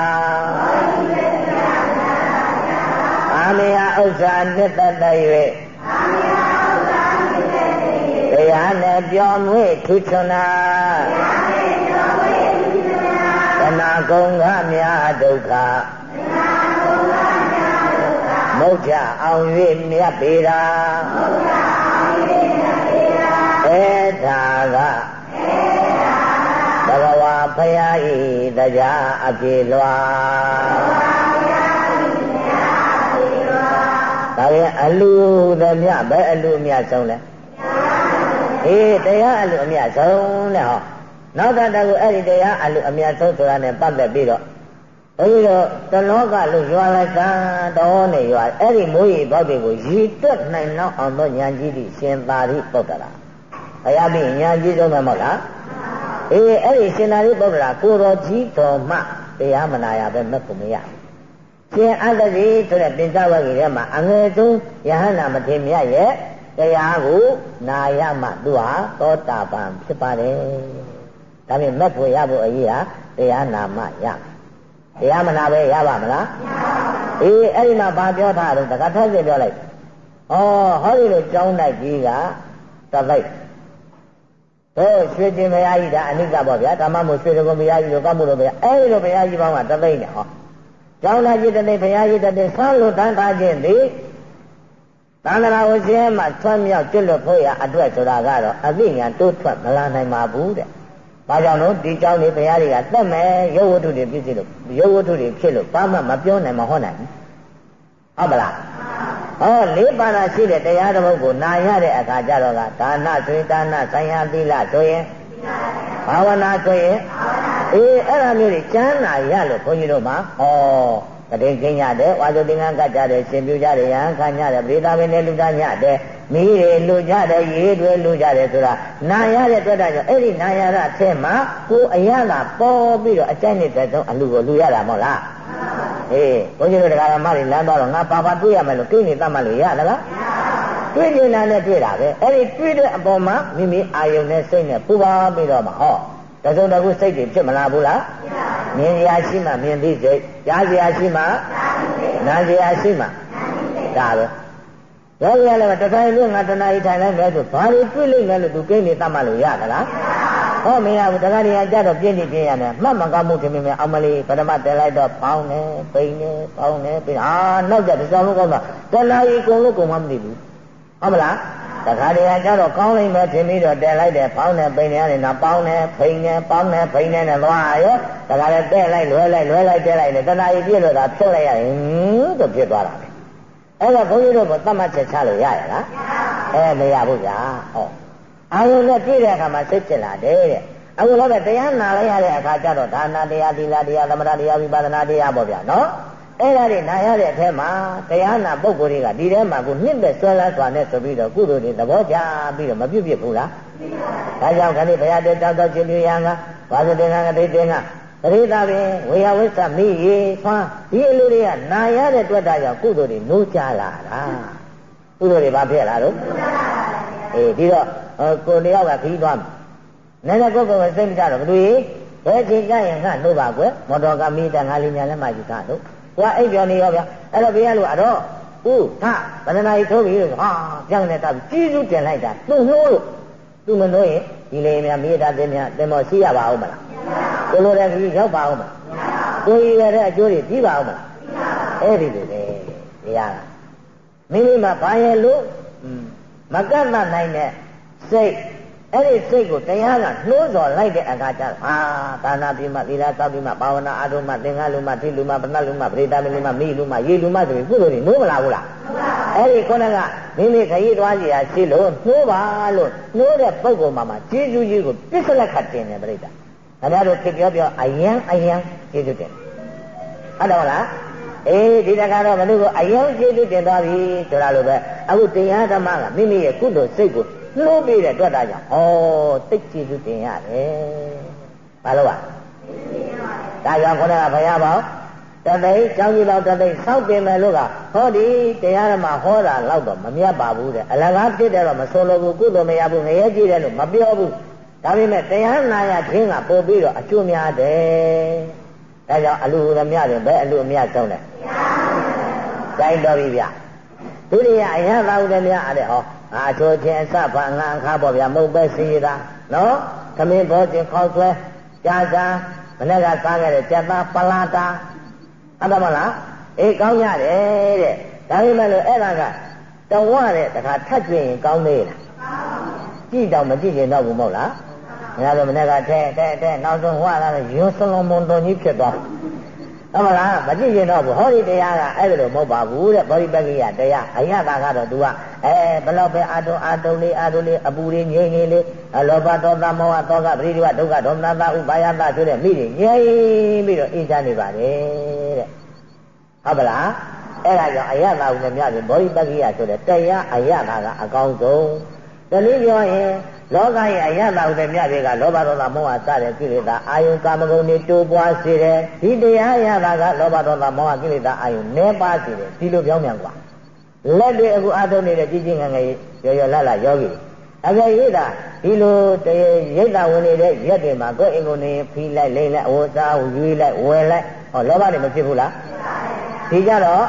Speaker 2: အာမေယဥစ္စာနှစ်သက်တ၍တရားနဲ့ပြောမွေ့ထူးချွန်တာတဏှာကုံကမြဒုက္ခဘုရားအောင်၍မြတ်ပေတာအဲဒါကဘဂဝါဖရာဤတရားအပြေလွာဒါပြန်အလူသမျှပဲအလူအမြတ်ဆုံးလဲအေးတရားအလူအမြတ်ဆုံးတဲ့ဟောနောက်တတကူအဲ့ဒီတရားအလူအမြတ်ဆုံးဆိုတာနဲ့ပတ်သက်ပြီးတော့ဘုရားတလောကလို့ရွာလိုက်တာတော်နေရွာအဲ့ဒီမိုးရီဘောက်တွေကိုရည်တွက်နိုင်တော့အောင်တော့ညာကြီးတိရှင်သာရိပုတ္တရာဘုရားပြီးညာကြီးဆုံးမယ်မဟုတ်လားအေးအဲ့ဒီရှင်သာရိပုတ္တရာကိုတော်ကြီးတော်မှတရားမနာရပဲမက်ကိုမရရှင်အတ္တိဆိုတဲ့တင်္ကြဝဂီထဲမှာအငယ်ဆုံးယဟန္တာမထေရမြတ်ရဲ့တရားကိုနာရမှသူဟာသောတာပန်ဖြစ်ပါတယ်ဒါဖြင့်မက်ကိုရဖို့အရေးဟာတရားနာမှရတရားမနာပဲရပါမလားအေးအဲ့ဒီမှာဘာပြောထားတော့တခါထပ်ပြပြောလိုက်ဩဟောဒီလိုကြောင်းတိုက်ကြီးကသပိတ်ဟဲ့ရွှေတင်မယားကြီးဒါအနိစ္စပေါ့ဗျာဓမ္မမို့ရွှေတကုံမယားကြီးလို့ကောက်မှုလို့ဗျာအဲ့ဒီလိုဘုရားကြီးပေါင်းကသပိတ်နဲ့ဟောကျောင်းသားကြီးတဲ့ဘုရားကြီးတဲ့ဆန်းလို့တန်းထားခြင်းသည်သန္တရာဝရှင်မှာဆွမ်းမြောက်ကျွတ်လွတ်ဖို့ရအတွက်ဆိုတာကတော့အသိဉာဏ်တိုးထွက်မလာနိုင်ပါဘူးတဲ့ဘာကြောင့်လို့ဒီကျောင်းလေးဘုရားတွေကတတ်မယ်ရုပ်ဝတ္ထုတွေပြည့်စုံလို့ရုပ်ဝတ္ထုတွေဖြစ်လို့ဘာမှမပြောနိုင်မဟောနိုင်ဘူးဟုတ်ပါလားဟောလေးပါးသာရှိတဲ့တရားတစ်ပုဒ်ကိုနာရတဲ့အခါကျတော့ကဒါနဆိုရင်ဒါနဆိုင်ရာသီလဆိုရင်ဘာဝနာဆိုရင်အေးအဲ့ဒါမျိုးတွေကျမ်းနာရလို့ဘုန်းကြီးတို့မှာဩတတိကိညာတဲ့ဝါဇုတင်္ဂကကြတဲ့ရှင်ပြူကြတဲ့ယဟန်ခညတဲ့ပရိသဘင်းနဲ့လူသားညတဲ့မိတွေလူကြတဲ့ရေတွေလူကြတဲ့ဆိုတာနာရတဲ့အတွက်ကြောင့်အဲ့ဒီနာရတဲ့အထက်မှာကိုယ်အရသာပေါ်ပြီးတော့အကျဉ်းနေတဲ့ဆုံးအလူကိုလူရတာမဟုတ်လားအေးဘုန်းကြီးတို့တရားဓမ္မတွေလမ်းသွားတော့ငါပါပါတွေ့ရမယ်လို့ကိနေတတ်မှလို့ရသလားတွေ့နေတာနဲ့တွေ့တာပဲအဲ့ဒီတွေ့တဲ့အပေါ်မှာမိမိအာယုန်နဲ့စိတ်နဲ့ပူပါပြီးတော့မှဟောတစုံတခုစိတ်တွေဖြစ်မလားဘူးလားမြင်ရရှိမှမြင်သိစိတ်ကြားရရှိမှနားရရှိမှဒါပဲတော့ရလည်းတထိုင်လို့ငါတဏှာဤထိုင်လိုက်မယ်ဆိုဘာလို့တွေ့လိမ့်မယ်လို့သူကိနေတတ်မှလို့ရသလားဟောမရဘူးတခါတည်းအကြတော့ပြင်းနေပြင်းရတယ်မှတ်မကောင်းမှုထင်မြင်မယ်အောင်မလေးပထမတက်လိုက်တော့ပေါင်းတယ်ပိန်တယ်ပေါင်းတယ်ပိန်အာနောက်ကြတစ်စောင်းလုံးကောင်းတော့တဏှာဤကုန်လို့ကုန်မှမသိဘူးဟုတ်မလားတခါတည်းအကြတော့ကောင်းလိမ့်မယ်ထင်ပြီးတော့တက်လိုက်တယ်ပေါင်းတယ်ပိန်တယ်ရတယ်နော်ပေါင်းတယ်ပိန်တယ်ပေါင်းတယ်ပိန်တယ်နဲ့သွားရောတခါတည်းတက်လိုက်လွဲလိုက်လွဲလိုက်တက်လိုက်တယ်တဏှာဤပြည့်လို့သာဖြုတ်လိုက်ရရင်တော့ဖြစ်သွားတာပဲအဲ့တော့ဘုန်းကြီးတို့ကသတ်မှတ်ချက်ချလို့ရရလားအဲမရဘူးဗျာဟောအာယုန်နဲ့ပြည့်တဲ့အခါမှာစိတ်ဖြစ်လာတယ်တဲ့အခုလည်းပဲတရားနာလိုက်ရတဲ့အခါကျတော့ဒါနတရားသီလတရားသမထတရားဝိပဿနာတရားပေါ့ဗျာနော်အဲ့ဒါတွေနာရတဲ့အထက်မှာတရားနာပုဂ္ဂိုလ်တွေကဒီထဲမှာကိုမြင့်တဲ့ဆွဲလန်းစွာနဲ့ဆိုပြီးတော့ကုသိုလ်တွေသဘောကျပြီးတော့မပြုတ်ပြစ်ဘူးလားဒါကြောင့်ခဏဘုရားတဲ့တောက်တောက်ချင်းပြရန်ကဘာသတင်္ဂကတိတင်္ဂပရိသပင်ဝေယဝိသမိရေဆွမ်းဒီအလူတွေကနာရတဲ့တွေ့တာကြောင့်ကုသိုလ်တွေနိုးကြလာတာကုသိုလ်တွေဘာဖြစ်လာလို့အေးဒီတော့ကိုတယောက်ကခီးသွားမယ်နည်းနည်းကိုယ်ကိုယ်စိတ်မကြတော့ဘယ်လိုဘယ်ချိန်ကြရင်ငါနှုတ်ပါကွယ်မော်တော်ကမိတဲ့ငါလေးညာလက်မကြီးကတော့ကိုကအိပ်ပြောနေရောဗျာအဲ့တော့ဘယ်ရလို့အဲ့တော့ဦးထဗန္ဒနာကြီးထိုးပြီးဟာကြောက်နေတာကြီးစုတင်လိုက်တာသူ့နှိုးလို့သူ့မနှိုးရင်ဒီလေမြမိတာတင်မြတင်မောရှိရပါဦးမလားကိုလိုတဲ့ကြီးရောက်ပါဦးမလားကိုရရတဲ့အကျိုးတွေပြီးပါဦးမလားအဲ့ဒီလိုပဲတရားကမိမိမှာဘာရဲ့လို့မကတ်နိုင်တဲ့စိတ်အဲ့ဒီစိတ်ကိုတရားကနှိုးဆော်လိုက်တဲ့အခါကျတော့ဟာဒါနာပြီးမှသီလစောင့်ပြီးမှဘာဝနာအားထုတ်မှသင်္ဃလူမှထိလူမှပဏ္ဍလူမှပရိသမလူမှမိလူမှရေလူမှဆိုပြီးကုသိုလ်တွေနှိုးမလားဘူးလားအဲ့ဒီခုနကမိမိခရီးသွားကြရရှိလို့နှိုးပါလို့နှိုးတဲ့ပုဂ္ဂိုလ်မှာမှကျေးဇူးကြီးကိုပစ္စလက်ခတ်တင်တယ်ပရိသတ်ခင်ဗျားတို့ဖြစ်ပြောပြောအယံအယံကျေးဇူးတင်ဟုတ်တယ်မလားအေးဒီတခါတော့ဘယ်သူကအယံကျေးဇူးတင်သွားပြီဆိုတာလိုပဲအခုတရားဓမ္မကမိမိရဲ့ကုသိုလ်စိတ်ကိုနှိုးပြီးတဲ့အတွက်ဒါကြောင့်ဩသိကျေးဇူးတင်ရတယ်ဘာလို့ ਆ ဒါကြောင့်ခေါင်းကဘုရားပေါင်းတသိကျောင်းကြီးပေါင်းတသိစောက်တင်မယ်လို့ကဟောဒီတရားဓမ္မဟောတာတော့တော့မမြတ်ပါဘူးတဲ့အလကားဖြစ်တယ်တော့မဆိုလို့ဘူးကုသိုလ်မရဘူးငရဲကြည့်တယ်လို့မပြောဘူးဒါပေမဲ့တရားနာရခြင်းကပို့ပြီးတော့အကျိုးများတယ်ဒါကြောင့်အလူရမြတယ်ဘယ်အလူအမြဆုံးလဲတိုင်းတော်ပြီဗျဒုတိယအရသာဥဒ္ဓမြအဲ့ဒါဟောအာချိုချင်းအစဘာငါအခါပေါ့ဗျာမုတ်ပဲစီရတာနော်သမင်းဘောချင်းခေါက်ဆွဲကြာစာမနေ့ကစားခဲ့တဲ့ကြက်သားပလာတာအဲ့ဒါမလားအေးကောင်းရတယ်တဲ့ဒါပေမဲ့လို့အဲ့ဒါကတဝတဲ့တခါထပ်ကျွင်ရင်ကောင်းသေးလားကြည့်တော့မကြည့်ရင်တော့ဘူးမဟုတ်လားငါတို့မနေ့ကထဲထဲထဲနောက်ဆုံးဝါလာတော့ရွှစလုံးမွန်တော်ကြီးဖြစ်သွားဟုတ်မလားမကြည့်ရင်တော့ဘူးဟောဒီတရားကအဲ့ဒါလိုမဟုတ်ပါဘူးတဲ့ဘောဓိပက္ခိယတရားအယတာကတော့ तू ကအဲဘလောက်ပဲအာတုံအာတုံလေးအာတုံလေးအပူလေးငြိမ့်ငြိမ့်လေးလောဘဒေါသမောဟသောကပရိဒီဝဒုက္ခဒေါမနတာဥပါယတာဆိုတဲ့မိတွေငြိမ့်ပြီးတော့အေးချမ်းနေပါတယ်တဲ့ဟုတ်ပါလားအဲ့ဒါကြောင့်အယတာကိုလည်းမြတ်ပြီးဘောဓိပက္ခိယဆိုတဲ့တရားအယတာကအကောင်းဆုံးတနည်းပြောရင်လောကရဲ့အယတာကိုလည်းမြတ်ပြီးကလောဘဒေါသမောဟစတဲ့ကိလေသာအာယုကာမဂုဏ်တွေတိုးပွားစေတယ်ဒီတရားအယတာကလောဘဒေါသမောဟကိလေသာအာယုနည်းပါးစေတယ်ဒီလိုပြောင်းပြန်กว่าလက်တွေအခုအထုံးနေတဲ့ကြီးကြီးငယ်ငယ်ရော်ရော်လတ်လတ်ယောဂီအကြိရိတာဒီလိုရိတ်တာဝင်နေတဲ့ရက်တွေမှာကိုယ်အင်ကိုနေဖီးလိုက်လိမ့်လိုက်ဝစားဝရွေးလိုက်ဝယ်လိုက်ဟောလောဘတွေမဖြစ်ဘူးလားဒီကြတော့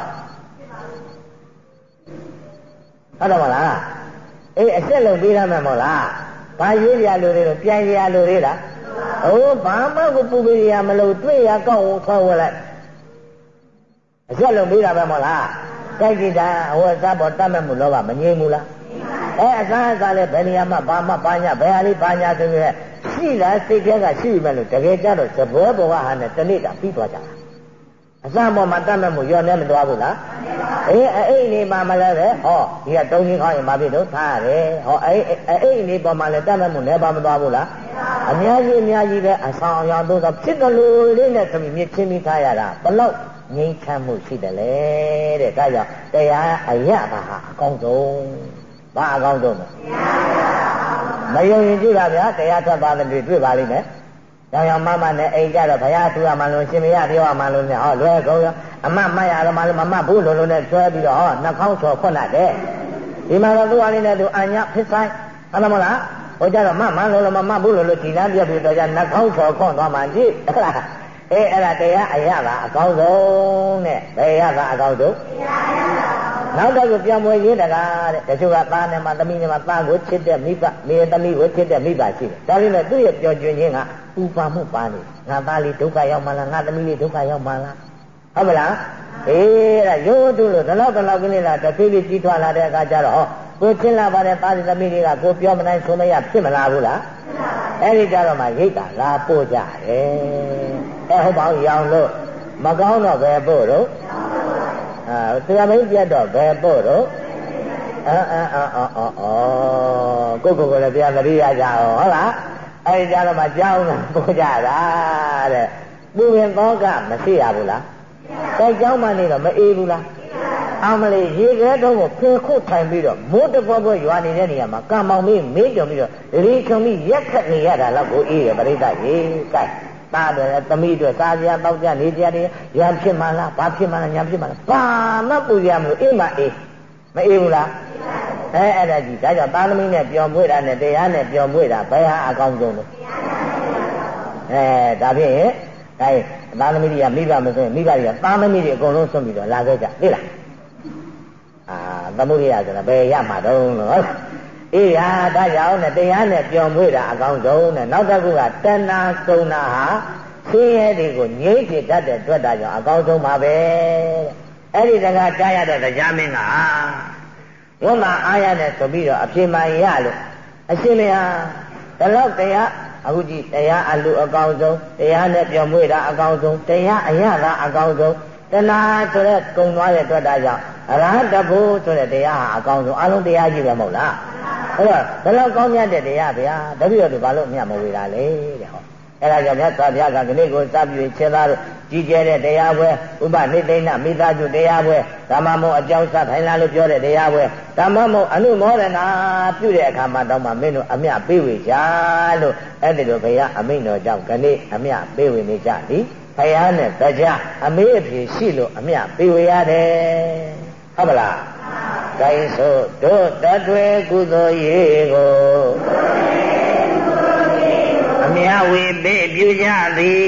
Speaker 2: ဟုတ်တော့မလားအေးအဆက်လုံးပေးရမှာမဟုတ်လားဘာရွေးရလို့တွေတော့ပြန်ရလို့တွေလားဟိုးဘာမှကိုပူပေးရမလို့တွေ့ရကောက်ဝထောဝယ်လိုက်အဆက်လုံးပေးတာပဲမဟုတ်လားတိုက်ကြည့်တာဟိုစားပေါ်တတ်မဲ့မှုလောဘမငြိမ်းဘူးလားအဲအစားအစာလည်းဘယ်နေရာမှာဘာမှဘာညာဘယ်ဟာလေးဘာညာဆိုရဲရှိလားစိတ်ထဲကရှိပြီမဲ့လို့တကယ်ကြတော့သဘောပေါ်ကဟာနဲ့တနေ့တာပြီးသွားကြတာအစားပေါ်မှာတတ်မဲ့မှုရောနေမသွားဘူးလားအေးအဲ့အိနေမှာမလဲပဲဟောဒီကတုံးကြီးခေါင်းရင်မဖြစ်တော့ထားရတယ်ဟောအဲ့အဲ့အိနေပေါ်မှာလည်းတတ်မဲ့မှုနဲ့ပါမသွားဘူးလားအများကြီးအများကြီးပဲအဆောင်အယောင်သို့သောဖြစ်တယ်လို့လေးနဲ့သမီးမြစ်ချင်းပြီးထားရတာဘလို့ငြိမ်းချမ်းမှုရှိတယ်လေတဲ့ဒါကြောင့်တရားအယတာဟာအကောင်းဆုံးဘာအကောင်းဆုံးလဲမယုံရင်ကြည့်ပါဗျာတရားထွက်သွားတဲ့တွေ့ပါလိမ့်မယ်ကြောင်ရောင်မမနဲ့အိမ်ကြတော့ဘုရားသူရမှလို့ရှင်မရပြောရမှလို့နဲ့ဟောလွယ်ကုန်ရောအမမတ်ရတော့မှလို့မမတ်ဘူးလို့လို့နဲ့ဆွဲပြီးတော့ဟောနှာခေါင်းချော်ခွတ်လိုက်တယ်ဒီမှာတော့သူအလေးနဲ့သူအညာဖြစ်ဆိုင်ဟုတ်တယ်မလားဟိုကြတော့မမလို့လို့မမတ်ဘူးလို့လို့ဒီလမ်းပြပြီးတော့ကြနှာခေါင်းချော်ခွတ်သွားမှကြည့်ဟုတ်လားအေးအဲ့ဒါတရားအယတာအကောင်းဆုံးတဲ့ဘယ်ရတာအကောင်းဆုံးနောက်တော့ကိုပြောင်းမွေးရင်းတကားတဲ့တချို့ကသားနဲ့မှသမီးနဲ့မှသားကိုချစ်တဲ့မိဘမိသမီးကိုချစ်တဲ့မိဘရှိတယ်ဒါပေမဲ့သူ့ရဲ့ပျော်ရွှင်ခြင်းကပူပါမှုပါနေငါသားလေးဒုက္ခရောက်မှလားငါသမီးလေးဒုက္ခရောက်မှလားဟုတ်မလားအေးအဲ့ဒါရိုးတူလို့ဒီလောက်ဒီလောက်ကလေးလားတဖြည်းဖြည်းကြီးထွားလာတဲ့အခါကျတော့ကိုချင်းလာပါတဲ့သားသမီးတွေကကိုပြောမနိုင်ဆိုမရဖြစ်မလားဘူးလားအဲ့ဒီကြတော့မှရိတ်တာလာပို့ကြတယ်အဲဟုတ်ပါဘူးရောင်လို့မကောင်းတော့ပဲပို့တော့အာတရားမင်းပြတ်တော့ဘယ်ပို့တော့အာအာအာအာအော်ကိုကိုကိုလည်းတရားသတိရကြအောင်ဟုတ်လားအဲ့ဒီကြတော့မှကြောင်းလာပို့ကြတာတဲ့ပူရင်သောကမရှိရဘူးလားတိုက်ကြောင်းမှနေတော့မအေးဘူးလားအမလေးရေခဲတုံးကိုဖင်ခုတ်ထိုင်ပြီးတော့မိုးတပွဲပွဲရွာနေတဲ့နေရာမှာကံမောင်မေးမေးကြုံပြီးတော့လေချုံပြီးရက်ခတ်နေရတာတော့ကိုအေးရပရိသတ်ရေကြိုက်သားတွေသမီးတွေစားကြတောက်ကြနေကြတယ်ရံဖြစ်မှလားဘာဖြစ်မှလားညာဖြစ်မှလားဘာမှပူရမလို့အေးမအေးမအေးဘူးလားအဲအဲ့ဒါကြီးဒါကြောင့်သားသမီးနဲ့ပျော်မွေ့တာနဲ့တရားနဲ့ပျော်မွေ့တာဘယ်ဟာအကောင်းဆုံးလဲအဲဒါဖြင့်ဒါသားသမီးတွေကမိဘမဆိုရင်မိဘတွေကသားသမီးတွေအကုန်လုံးဆွန့်ပြီးတော့လာခဲ့ကြသိလားအာသမုဒိယဆိုတာဘယ်ရမှာတော့လို့ဟုတ်အေးဟာဒါကြောင့်နဲ့တရားနဲ့ပျော်မွေ့တာအကောင်းဆုံးနဲ့နောက်တစ်ခုကတဏှာစုံတာဟာဆင်းရဲတွေကိုငြိမ့်ဖြစ်တတ်တဲ့အတွက်ဒါကြောင့်အကောင်းဆုံးပါပဲအဲ့ဒီတကားကြားရတဲ့တရားမင်းကဝမ်းသာအားရတဲ့ဆိုပြီးတော့အပြင်းမှန်ရလို့အရှင်မဟာဒီလောက်တရားအခုကြည့်တရားအလူအကောင်းဆုံးတရားနဲ့ပျော်မွေ့တာအကောင်းဆုံးတရားအရသာအကောင်းဆုံးတဏှာဆိုတဲ့ကုံသွားတဲ့အတွက်ဒါကြောင့်အရဟတဖို့ဆိုတဲ့တရားဟာအကောင်းဆုံးအလုံးတရားကြီးပဲမဟုတ်လားအဲ့တော့ဘယ်လောက်ကောင်းမြတ်တဲ့တရားဗျာတပည့်တော်တို့ဘာလို့မြတ်မဝေတာလဲတဲ့ဟောအဲ့ဒါကြောင့်မြတ်စွာဘုရားကဒီနေ့ကိုစပြည့်ခြေသားတို့ကြီးကျယ်တဲ့တရားပွဲဥပနိသိဏမိသားစုတရားပွဲဓမ္မမို့အကြောင်းစထိုင်လာလို့ပြောတဲ့တရားပွဲဓမ္မမို့အနုမောဒနာပြုတဲ့အခါမှာတော့မှမင်းတို့အမြပေးဝေကြလို့အဲ့ဒီလိုဘုရားအမိန့်တော်ကြောင့်ဒီနေ့အမြပေးဝေနေကြသည်ဘုရားနဲ့တရားအမေးအဖြေရှိလို့အမြပေးဝေရတယ်ဟုတ်ပါလားကိုင်းဆိုတို့တထွေကုသိုလ်ရေကိုအမြဝေပေးပြုကြသည်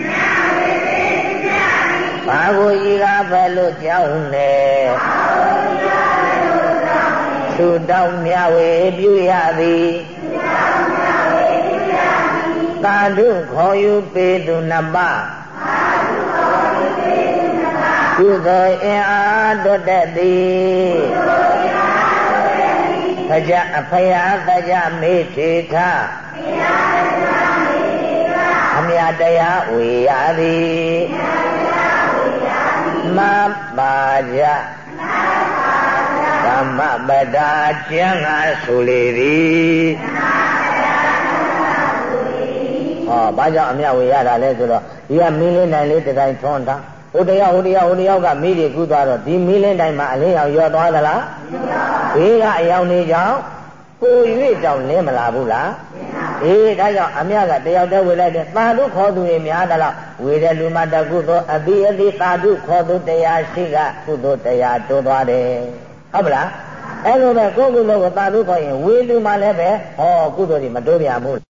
Speaker 2: ဘာကိုဤကားပဲလို့ကြောင်းနေသူတောင်းမြဝေပြုရသည်သာဓုခေါ်ယူပေသူနှစ်ပါးကုသိုလ်အင်အားတွတ်တတ်သည်ဖကြအဖယာသကြမေထေထအမြတ်တရားဝေရသည်မပါကြဓမ္မပဒါကျမ်းငါဆိုလေသည်ဟောဘာကြောင့်အမြတ်ဝေရတာလဲဆိုတော့ဒီကမင်းလေးနိုင်လေးတတိုင်းထွန်းတာဟိုတယောက်ဟိုတယောက်ဟိုတယောက်ကမိတွေကူးသွားတော့ဒီမီးလင်းတိုင်းမှာအလင်းရောင်ရောသွားသလားဘေးကအယောင်နေကြောင့်ကို၍ကြောင့်လင်းမလာဘူးလားအေးဒါကြောင့်အမြတ်ကတယောက်တည်းဝေလိုက်တယ်သာဓုခေါ်သူတွေများတယ်လို့ဝေတဲ့လူမတကုသိုလ်အတိအတိသာဓုခေါ်သူတရားရှိကကုသိုလ်တရားတိုးသွားတယ်ဟုတ်ပလားအဲ့လိုပဲကိုယ်ကုသိုလ်ကိုသာဓုခေါ်ရင်ဝေလူမှလည်းပဲဟောကုသိုလ်တွေမတိုးပြန်ဘူး